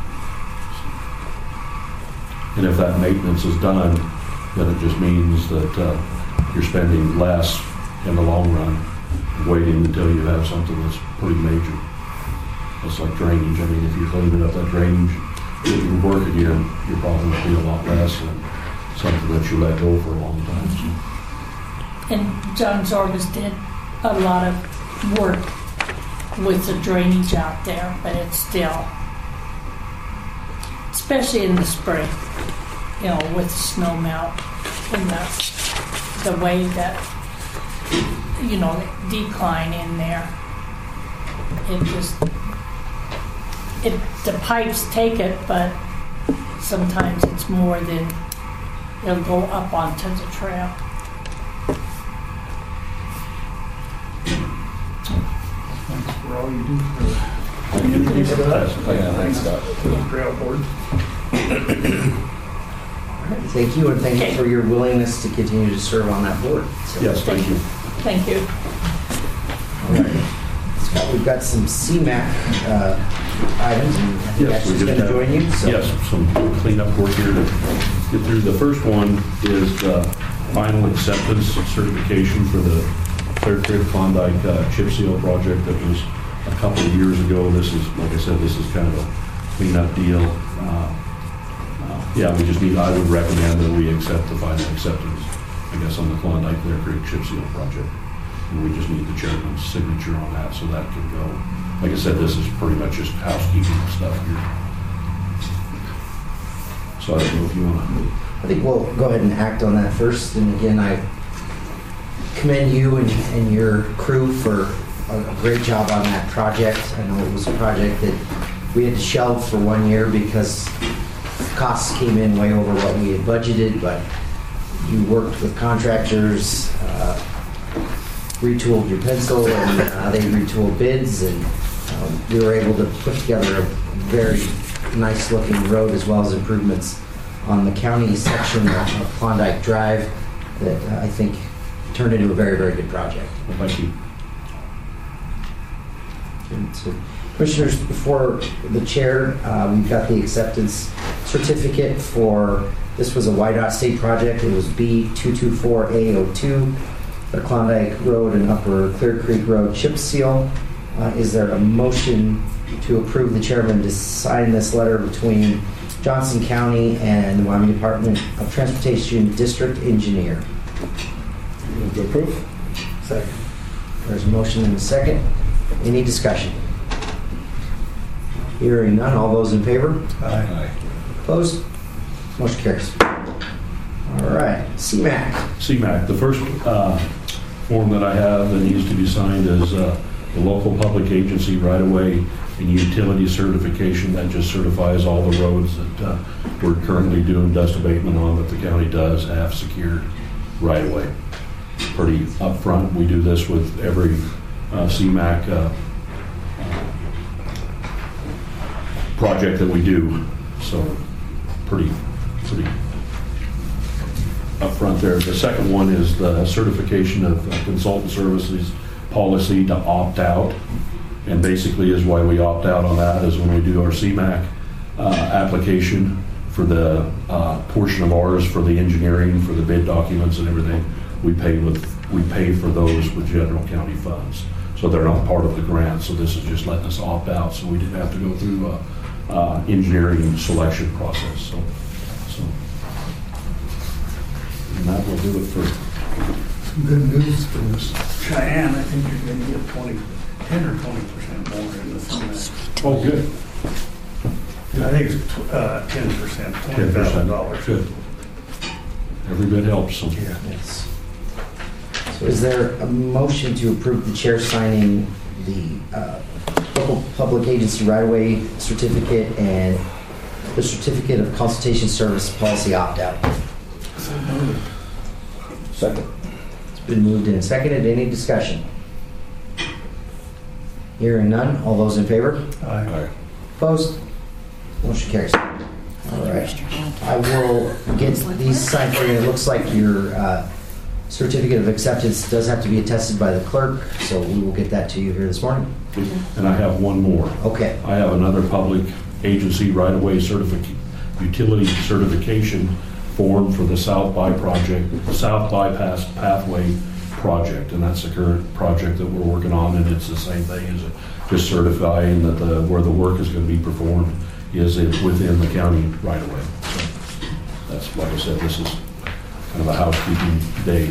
And if that maintenance is done, then it just means that uh, you're spending less in the long run, waiting until you have something that's pretty major. It's like drainage. I mean, if you're cleaning up that drainage, it will work again, your problem will be a lot less than something that you let go for a long time. So. And John Zorgas did a lot of work with the drainage out there, but it's still, especially in the spring, you know, with the snow melt and the, the way that, you know, the decline in there. It just, it, the pipes take it, but sometimes it's more than it'll go up onto the trail. Thanks for all you do for the community. Yeah, thanks, Scott. For the trail board. Thank you, and thank you for your willingness to continue to serve on that board. So, Yes, thank you. Thank you. all right. Scott, we've got some C MAC uh, items, and I think Yes, we Ashley's just going to have- join you. So. Yes, some cleanup work here to get through. The first one is the final acceptance certification for the Clear Creek Klondike uh, chip seal project that was a couple of years ago. This is, like I said, this is kind of a cleanup deal. Uh, uh, yeah, we just need, I would recommend that we accept the final acceptance, I guess, on the Klondike Clear Creek chip seal project. And we just need the chairman's signature on that so that can go. Like I said, this is pretty much just housekeeping stuff here. So I don't know if you want to. I think we'll go ahead and act on that first. And again, I commend you and, and your crew for a, a great job on that project. I know it was a project that we had to shelve for one year because costs came in way over what we had budgeted, but you worked with contractors, uh, retooled your pencil, and uh, they retooled bids, and um, we were able to put together a very nice looking road as well as improvements on the county section of Klondike Drive that uh, I think turned into a very, very good project. Well, thank you. And so, Commissioners, before the chair, uh, we've got the acceptance certificate for, this was a Y DOT state project. It was B two two four A zero two, the Klondike Road and Upper Clear Creek Road chip seal. Uh, is there a motion to approve the chairman to sign this letter between Johnson County and the Wyoming Department of Transportation District Engineer? Move to approve. Second. There's a motion and a second. Any discussion? Hearing none. All those in favor? Aye. Opposed? Motion carries. All right. C MAC. C MAC, the first uh, form that I have that needs to be signed is uh, the local public agency right-of-way and utility certification. That just certifies all the roads that uh, we're currently doing dust abatement on that the county does have secured right-of-way. Pretty upfront. We do this with every uh, C MAC uh, uh, project that we do. So pretty, pretty up front there. The second one is the certification of consultant services policy to opt out. And basically is why we opt out on that is when we do our C MAC uh, application for the uh, portion of ours for the engineering, for the bid documents and everything, we pay with we pay for those with general county funds. So they're not part of the grant. So this is just letting us opt out. So we didn't have to go through a uh, engineering selection process. So, so. And that will do it for. Some good news for Cheyenne. I think you're going to get twenty, ten or twenty percent more in the C MAC. Oh, good. I think it's tw- uh, ten percent, twenty thousand dollars. Good. Every bit helps. So. Yeah. Yes. So is there a motion to approve the chair signing the uh, local public agency right-of-way certificate and the certificate of consultation service policy opt-out? Second. It's been moved and seconded. Any discussion? Hearing none. All those in favor? Aye. Opposed? Motion carries. All right. I will get these signed for you. It looks like your uh, certificate of acceptance does have to be attested by the clerk, so we will get that to you here this morning. And I have one more. Okay. I have another public agency right-of-way certific- utility certification form for the South By project, South Bypass Pathway project, and that's the current project that we're working on, and it's the same thing as just certifying that the, where the work is going to be performed is it within the county right-of-way. So that's, like I said, this is kind of a housekeeping day.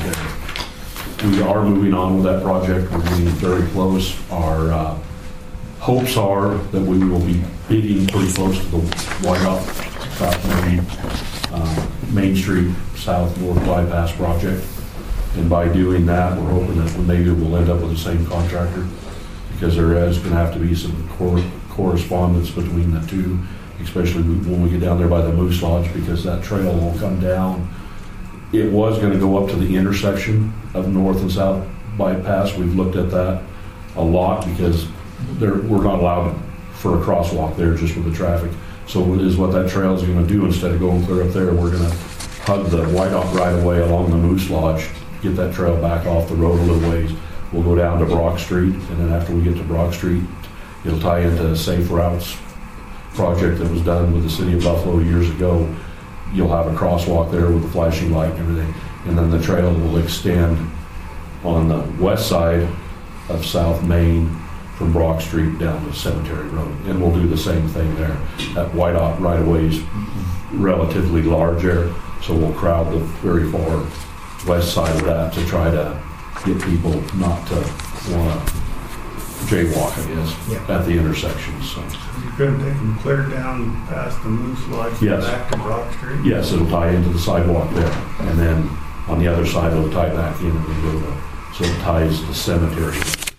That we are moving on with that project. We're getting very close. Our uh, hopes are that we will be bidding pretty close to the Whitehawk South Main, uh, Main Street South North Bypass project. And by doing that, we're hoping that maybe we'll end up with the same contractor, because there is going to have to be some cor- correspondence between the two, especially when we get down there by the Moose Lodge, because that trail will come down. It was going to go up to the intersection of North and South Bypass. We've looked at that a lot because there, we're not allowed for a crosswalk there just with the traffic. So is what that trail is going to do, instead of going clear up there, we're going to hug the Whitehawk right away along the Moose Lodge, get that trail back off the road a little ways. We'll go down to Brock Street, and then after we get to Brock Street, it'll tie into a Safe Routes project that was done with the city of Buffalo years ago. You'll have a crosswalk there with a flashing light and everything, and then the trail will extend on the west side of South Main from Brock Street down to Cemetery Road, and we'll do the same thing there. That Whitehawk right-of-way is relatively large there, so we'll crowd the very far west side of that to try to get people not to want to jaywalk, I guess, Yeah. at the intersection. So You're going to take them clear down past the Moose Lodge, Yes. back to Brock Street? yes, it'll tie into the sidewalk there, and then on the other side it'll tie back in and we go to, so it ties the cemetery.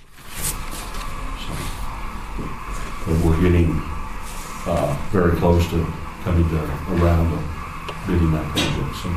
So, but we're getting uh, very close to coming to around to bidding that project. So.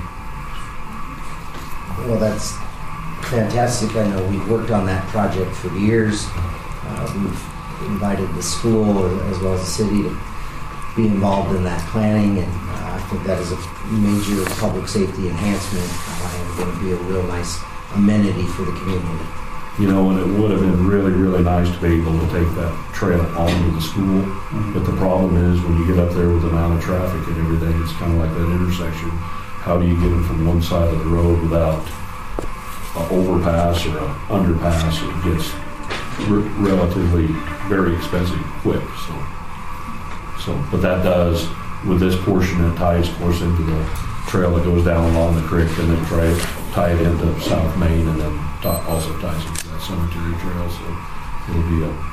Well, that's fantastic. I know we've worked on that project for years. Uh, we've invited the school as well as the city to be involved in that planning, and uh, I think that is a major public safety enhancement uh, and going to be a real nice amenity for the community. You know, and it would have been really, really nice to be able to take that trail onto the school. Mm-hmm. But the problem is when you get up there with the amount of traffic and everything, it's kind of like that intersection. How do you get them from one side of the road without an overpass or an underpass? It gets r- relatively very expensive quick. So, so, but that does, with this portion, it ties, of course, into the trail that goes down along the creek, and then try tie it into South Main, and then t- also ties into that cemetery trail. So it'll be a,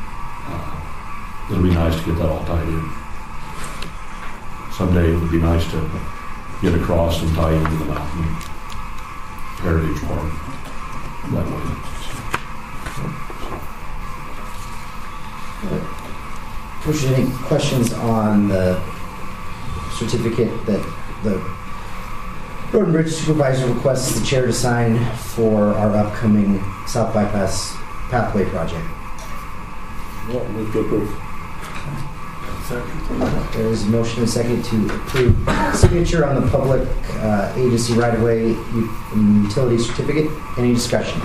uh, it'll be nice to get that all tied in. Someday it would be nice to get across and tie into the mountain heritage park that way. Commissioner, any questions on the certificate that the Road and Bridge Supervisor requests the chair to sign for our upcoming South Bypass Pathway project? Yeah, move to approve. There is a motion and a second to approve signature on the public uh, agency right-of-way u- utility certificate. Any discussion?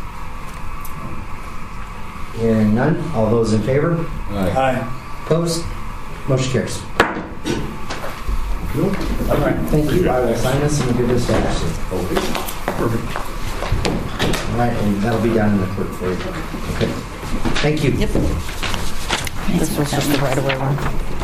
Hearing none. All those in favor? Aye. Aye. Opposed? Motion carries. Cool. All right. Thank you. I will sign this and give this to Ashley. Okay. Perfect. All right, and that'll be down in the clerk for you. Okay. Thank you. Yep. This was just the right-of-way one.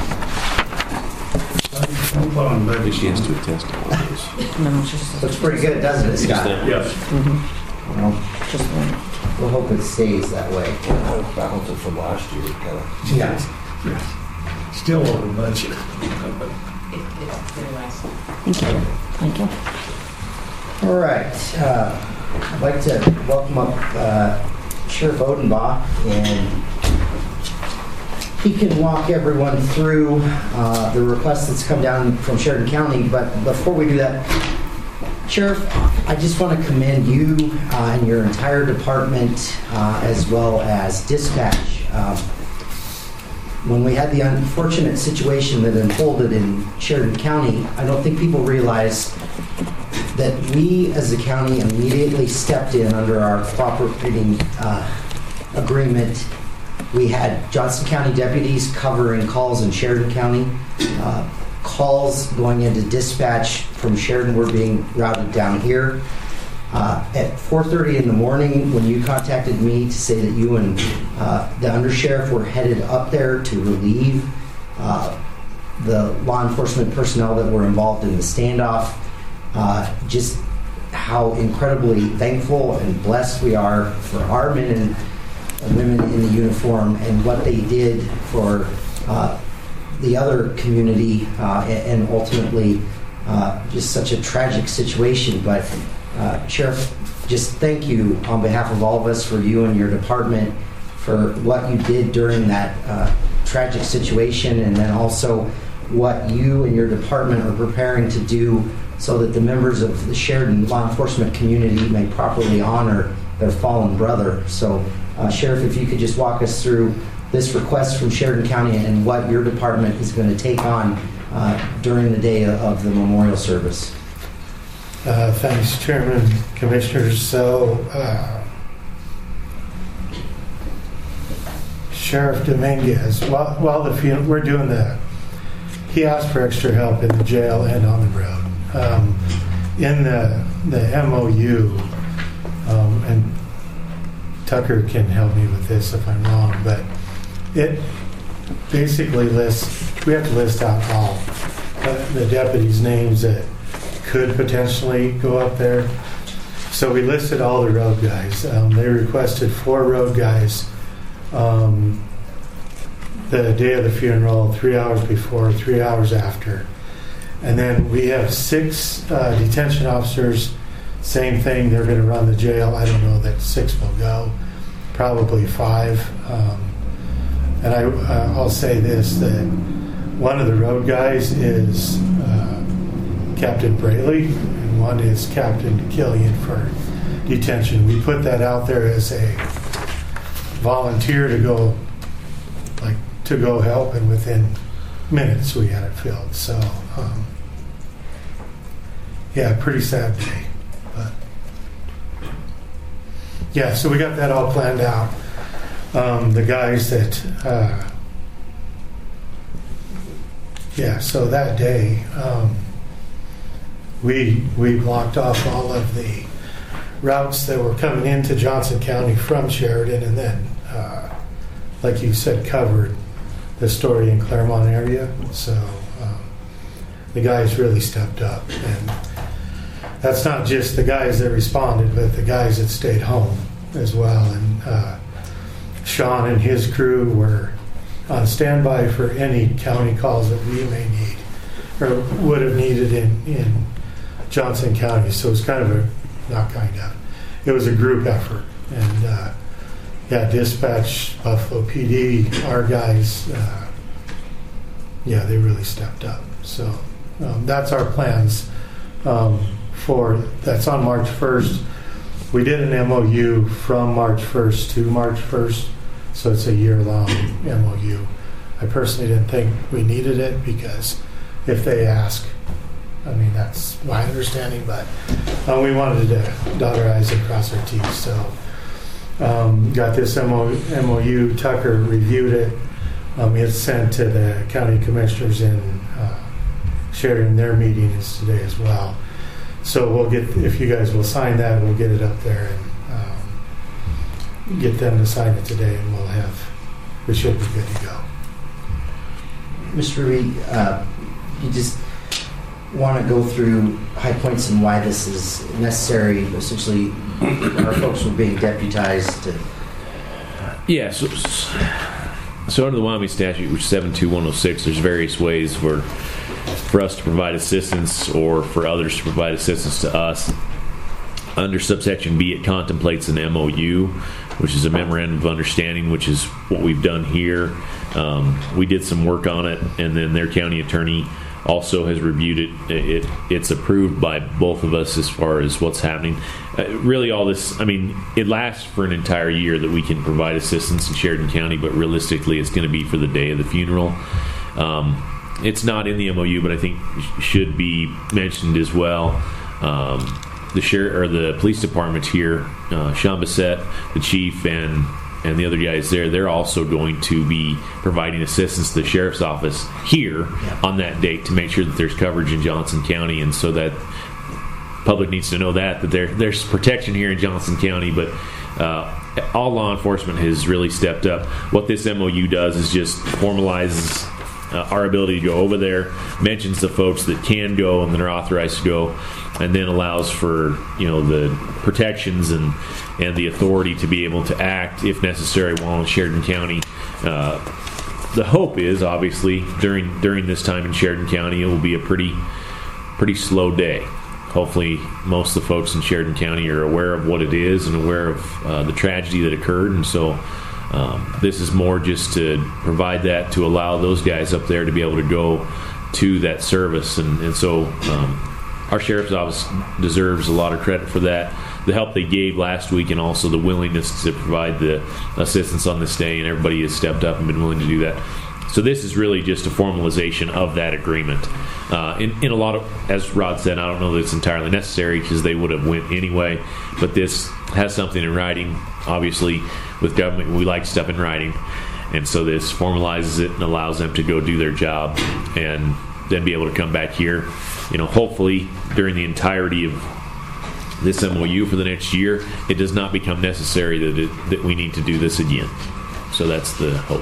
Hold on, baby. She has to attest to all this. No, it's just, Looks pretty good, doesn't it, Scott? Yes. Well, just one. we'll hope it stays that way. Balance it from last year, kind of. Yeah. still over budget. It, it's very nice. Thank you. Thank you. All right. Uh, I'd like to welcome up uh, Sheriff Odenbach, and he can walk everyone through uh, the request that's come down from Sheridan County. But before we do that, Sheriff, I just want to commend you uh, and your entire department, uh, as well as dispatch. Uh, when we had the unfortunate situation that unfolded in Sheridan County, I don't think people realize that we as a county immediately stepped in under our cooperating uh, agreement. We had Johnson County deputies covering calls in Sheridan County. Uh, calls going into dispatch from Sheridan were being routed down here. Uh, at four thirty in the morning, when you contacted me to say that you and uh, the undersheriff were headed up there to relieve uh, the law enforcement personnel that were involved in the standoff, uh, just how incredibly thankful and blessed we are for our men and and women in the uniform and what they did for uh, the other community, uh, and ultimately uh, just such a tragic situation. But uh, Sheriff, just thank you on behalf of all of us, for you and your department, for what you did during that uh, tragic situation, and then also what you and your department are preparing to do so that the members of the Sheridan law enforcement community may properly honor their fallen brother. So Uh, Sheriff, if you could just walk us through this request from Sheridan County and what your department is going to take on uh, during the day of the memorial service. Uh, thanks, Chairman, Commissioners. So, uh, Sheriff Dominguez, while, while the funeral, we're doing the, he asked for extra help in the jail and on the road. Um, in the, the M O U, um, and Tucker can help me with this if I'm wrong, but it basically lists, we have to list out all uh, the deputies' names that could potentially go up there. So we listed all the road guys. Um, they requested four road guys um, the day of the funeral, three hours before, three hours after. And then we have six uh, detention officers. Same thing, they're going to run the jail. I don't know that six will go, probably five. Um, and I, uh, I'll say this, that one of the road guys is uh, Captain Braley, and one is Captain Killian for detention. We put that out there as a volunteer to go, like, to go help, and within minutes we had it filled. So, um, yeah, pretty sad day. Yeah, so we got that all planned out. Um, the guys that, uh, yeah, so that day, um, we we blocked off all of the routes that were coming into Johnson County from Sheridan, and then, uh, like you said, covered the Story and Claremont area. So um, the guys really stepped up, and that's not just the guys that responded, but the guys that stayed home as well. And uh, Sean and his crew were on standby for any county calls that we may need or would have needed in, in Johnson County. So it was kind of a, not kind of, it was a group effort. And uh, yeah, dispatch, Buffalo P D, our guys, uh, yeah, they really stepped up. So um, that's our plans. Um, For that's on March first. We did an M O U from March first to March first, so it's a year-long M O U. I personally didn't think we needed it because if they ask, I mean, that's my understanding, but uh, we wanted to dot our I's and cross our T's. So um, got this M O U. Tucker reviewed it. Um, it's sent to the county commissioners in uh, Sheridan. Their meeting is today as well. So we'll get, if you guys will sign that, we'll get it up there and um, get them to sign it today, and we'll have, we should be good to go. Mister Reed, uh, you just want to go through high points and why this is necessary. Essentially, our folks were being deputized to... Yeah, so, so under the Wyoming statute, which is seven two one oh six, there's various ways for for us to provide assistance or for others to provide assistance to us. Under subsection B, it contemplates an M O U, which is a memorandum of understanding, which is what we've done here. Um, we did some work on it, and then their county attorney also has reviewed it. It it's approved by both of us as far as what's happening. Uh, really, all this, I mean, it lasts for an entire year that we can provide assistance in Sheridan County, but realistically, it's going to be for the day of the funeral. Um, it's not in the M O U, but I think should be mentioned as well. Um, the sheriff or the police department here, uh, Sean Bissett, the chief, and and the other guys there, they're also going to be providing assistance to the sheriff's office here yeah. on that date to make sure that there's coverage in Johnson County, and so that public needs to know that that there there's protection here in Johnson County, but uh, all law enforcement has really stepped up. What this M O U does is just formalizes uh, our ability to go over there, mentions the folks that can go and that are authorized to go, and then allows for, you know, the protections and and the authority to be able to act if necessary while in Sheridan County. Uh, the hope is obviously during during this time in Sheridan County, it will be a pretty pretty slow day. Hopefully, most of the folks in Sheridan County are aware of what it is and aware of uh, the tragedy that occurred, and so um, this is more just to provide that to allow those guys up there to be able to go to that service, and and so. Um, Our sheriff's office deserves a lot of credit for that, the help they gave last week, and also the willingness to provide the assistance on this day, and everybody has stepped up and been willing to do that. So this is really just a formalization of that agreement. Uh, in, in a lot of, as Rod said, I don't know that it's entirely necessary because they would have went anyway, but this has something in writing. Obviously, with government, we like stuff in writing, and so this formalizes it and allows them to go do their job and then be able to come back here, you know, hopefully during the entirety of this M O U for the next year, it does not become necessary that it, that we need to do this again. So that's the hope.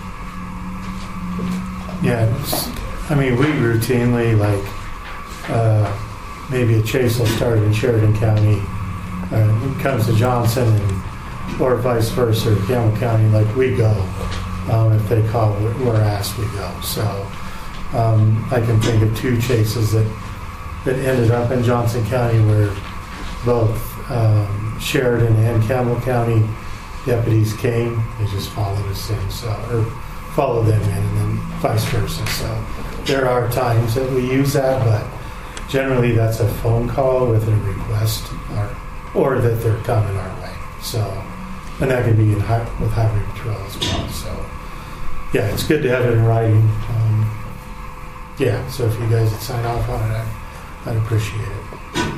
Yeah, it's, I mean, we routinely, like, uh, maybe a chase will start in Sheridan County, uh, it comes to Johnson, and, or vice versa, Campbell County, like, we go. Um, if they call, we're, we're asked, we go. So Um, I can think of two chases that that ended up in Johnson County where both um, Sheridan and Campbell County deputies came. They just followed us in, so or followed them in, and then vice versa. So there are times that we use that, but generally that's a phone call with a request, or or that they're coming our way. So, and that can be in high, with highway patrol as well. So yeah, it's good to have it in writing. Um, Yeah, so if you guys would sign off on it, I'd, I'd appreciate it.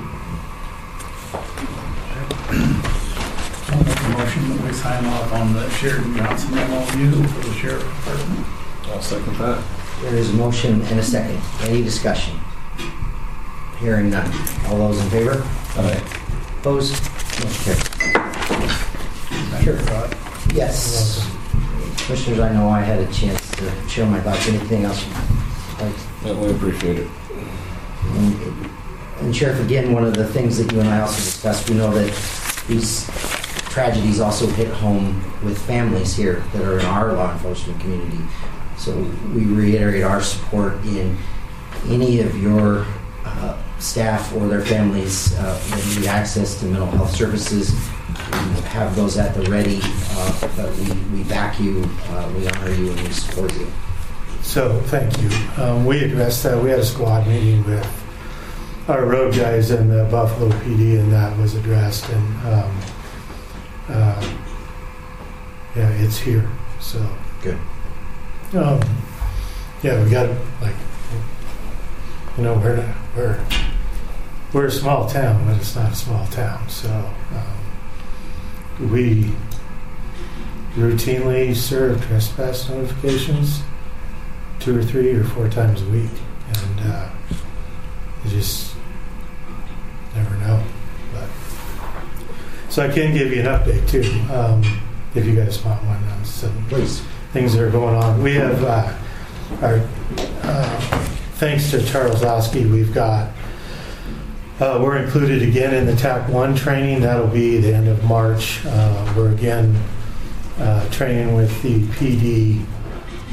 I'll make a motion that we sign off on the Sheridan Johnson M O U for the Sheriff Department. I'll second that. There is a motion and a second. Any discussion? Hearing none. All those in favor? Aye. Opposed? Motion carried. Sure. Rod. Yes. Commissioners, I know I had a chance to share my thoughts. Anything else you'd like? Yeah, we appreciate it. And, and Sheriff, again, one of the things that you and I also discussed, we know that these tragedies also hit home with families here that are in our law enforcement community. So we reiterate our support in any of your uh, staff or their families uh, that need access to mental health services. We have those at the ready, uh, but we, we back you, uh, we honor you, and we support you. So, thank you. Um, we addressed that. We had a squad meeting with our road guys in the Buffalo P D, and that was addressed. And um, uh, yeah, it's here. So good. Um, yeah, we got like you know we're not, we're we're a small town, but it's not a small town. So um, we routinely serve trespass notifications two or three or four times a week, and uh, you just never know. But so I can give you an update too, um, if you guys want one on some Please. things that are going on. We have uh, our uh, thanks to Charles Oski, we've got uh, we're included again in the T A C one training. That'll be the end of March. Uh, we're again uh, training with the P D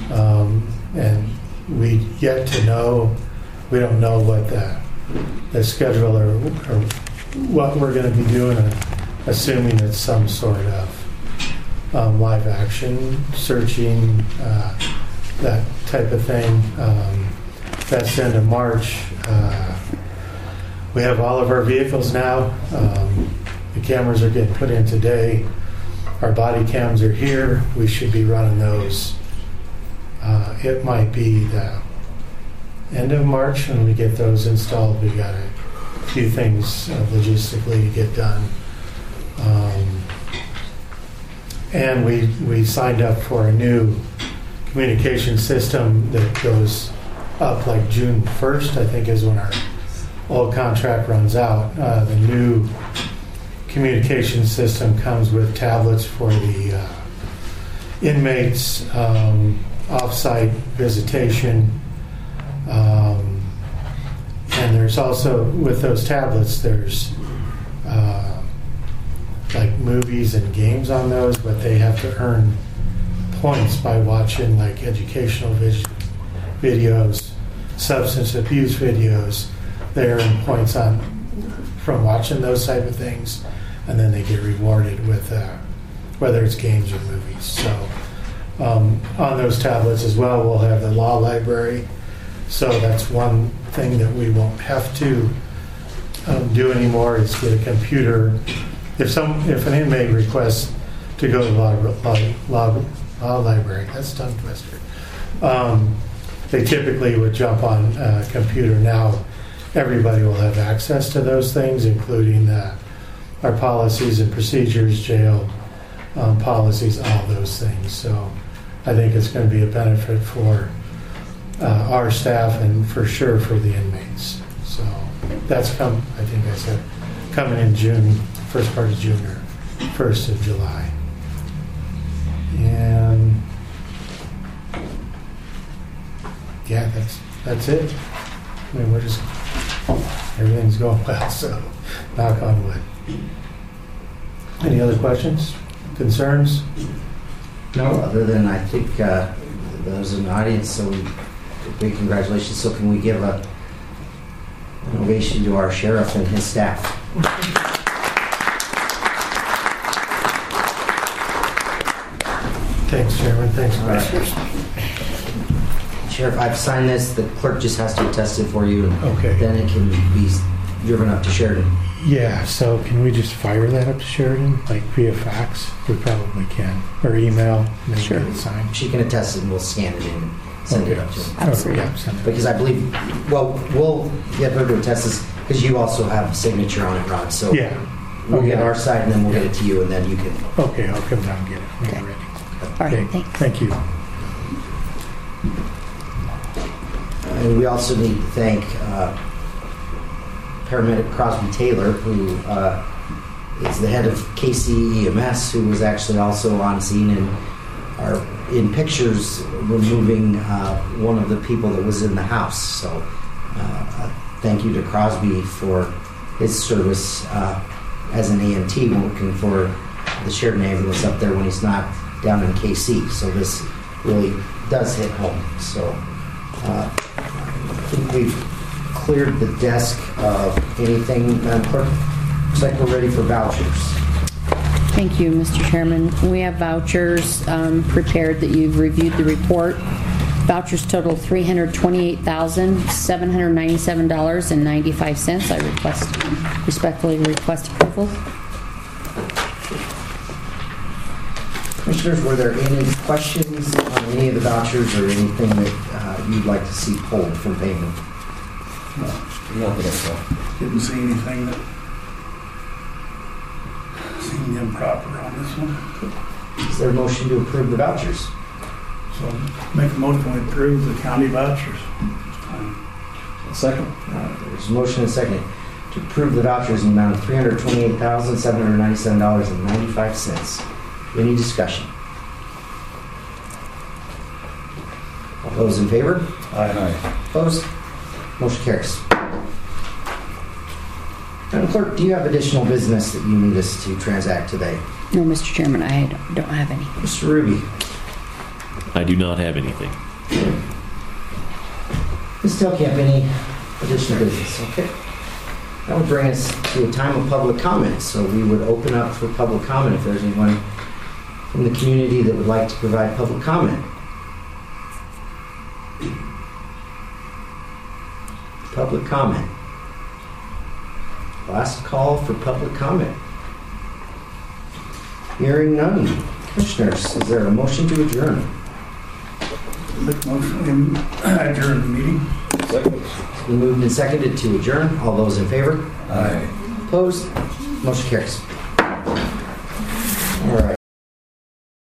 Um, and we yet to know, we don't know what the, the schedule or, or what we're going to be doing, assuming it's some sort of um, live action, searching, uh, that type of thing. Um, that's the end of March. Uh, we have all of our vehicles now. Um, the cameras are getting put in today. Our body cams are here. We should be running those. Uh, it might be the end of March when we get those installed. We got a few things uh, logistically to get done. Um, and we we signed up for a new communication system that goes up like June first, I think, is when our old contract runs out. Uh, the new communication system comes with tablets for the uh, inmates, um, off-site visitation, um, and there's also, with those tablets, there's uh, like movies and games on those, but they have to earn points by watching like educational vis- videos, substance abuse videos. They earn points on from watching those type of things, and then they get rewarded with uh, whether it's games or movies. So um, on those tablets as well, we'll have the law library. So that's one thing that we won't have to um, do anymore, is get a computer. If some if an inmate requests to go to the law, law, law, law library, that's tongue twister. Um, they typically would jump on a computer. Now everybody will have access to those things, including uh, our policies and procedures, jail um, policies, all those things. So I think it's going to be a benefit for uh, our staff and for sure for the inmates. So that's come, I think I said, coming in June, first part of June or first of July. And yeah, that's that's it. I mean, we're just, everything's going well, so knock on wood. Any other questions, concerns? No, other than I think uh, those in the audience, so we, big congratulations. So can we give a an ovation to our sheriff and his staff? Thanks, Chairman. Thanks, Commissioners. Sheriff, I've signed this. The clerk just has to attest it for you, and Okay. then it can be driven up to Sheridan. Yeah, so can we just fire that up to Sheridan, like via fax? We probably can. Or email, and then Sure. get it signed. She can attest it, and we'll scan it in and send it up to him. Absolutely. Okay, yeah, send it. Because I believe, well, we'll get her to attest this, because you also have a signature on it, Rod. So Yeah. we'll Okay. get our side, and then we'll get it to you, and then you can. Okay, I'll come down and get it when Okay. you're ready. All right, Okay, thanks. thank you. And we also need to thank uh, paramedic Crosby Taylor, who uh, is the head of K C E M S, who was actually also on scene and are in pictures removing uh, one of the people that was in the house. So uh, thank you to Crosby for his service uh, as an A M T working for the Sheridan ambulance up there when he's not down in K C. So this really does hit home. So uh, I think we've cleared the desk of anything, Madam Clerk. Looks like we're ready for vouchers. Thank you, Mister Chairman. We have vouchers um, prepared that you've reviewed the report. Vouchers total three hundred twenty-eight thousand seven hundred ninety-seven dollars and ninety-five cents. I request, respectfully request approval. Commissioners, were there any questions on any of the vouchers or anything that uh, you'd like to see pulled from payment? Nothing else, so. Didn't see anything that seemed improper on this one. Is there a motion to approve the vouchers? So make a motion to approve the county vouchers. Second. Uh, There's a motion and a second to approve the vouchers in the amount of three hundred twenty-eight thousand seven hundred ninety-seven dollars and ninety-five cents. Any discussion? All those in favor? Aye. Opposed? Motion carries. Madam Clerk, do you have additional business that you need us to transact today? No, Mister Chairman, I don't have any. Mister Ruby? I do not have anything. Miz Telkamp, any additional business? Okay. That would bring us to a time of public comment. So we would open up for public comment if there's anyone from the community that would like to provide public comment. Public comment. Last call for public comment. Hearing none. Commissioners, is there a motion to adjourn? Make motion, we adjourn the meeting. Second. It's been moved and seconded to adjourn. All those in favor? Aye. Opposed? Motion carries. All right.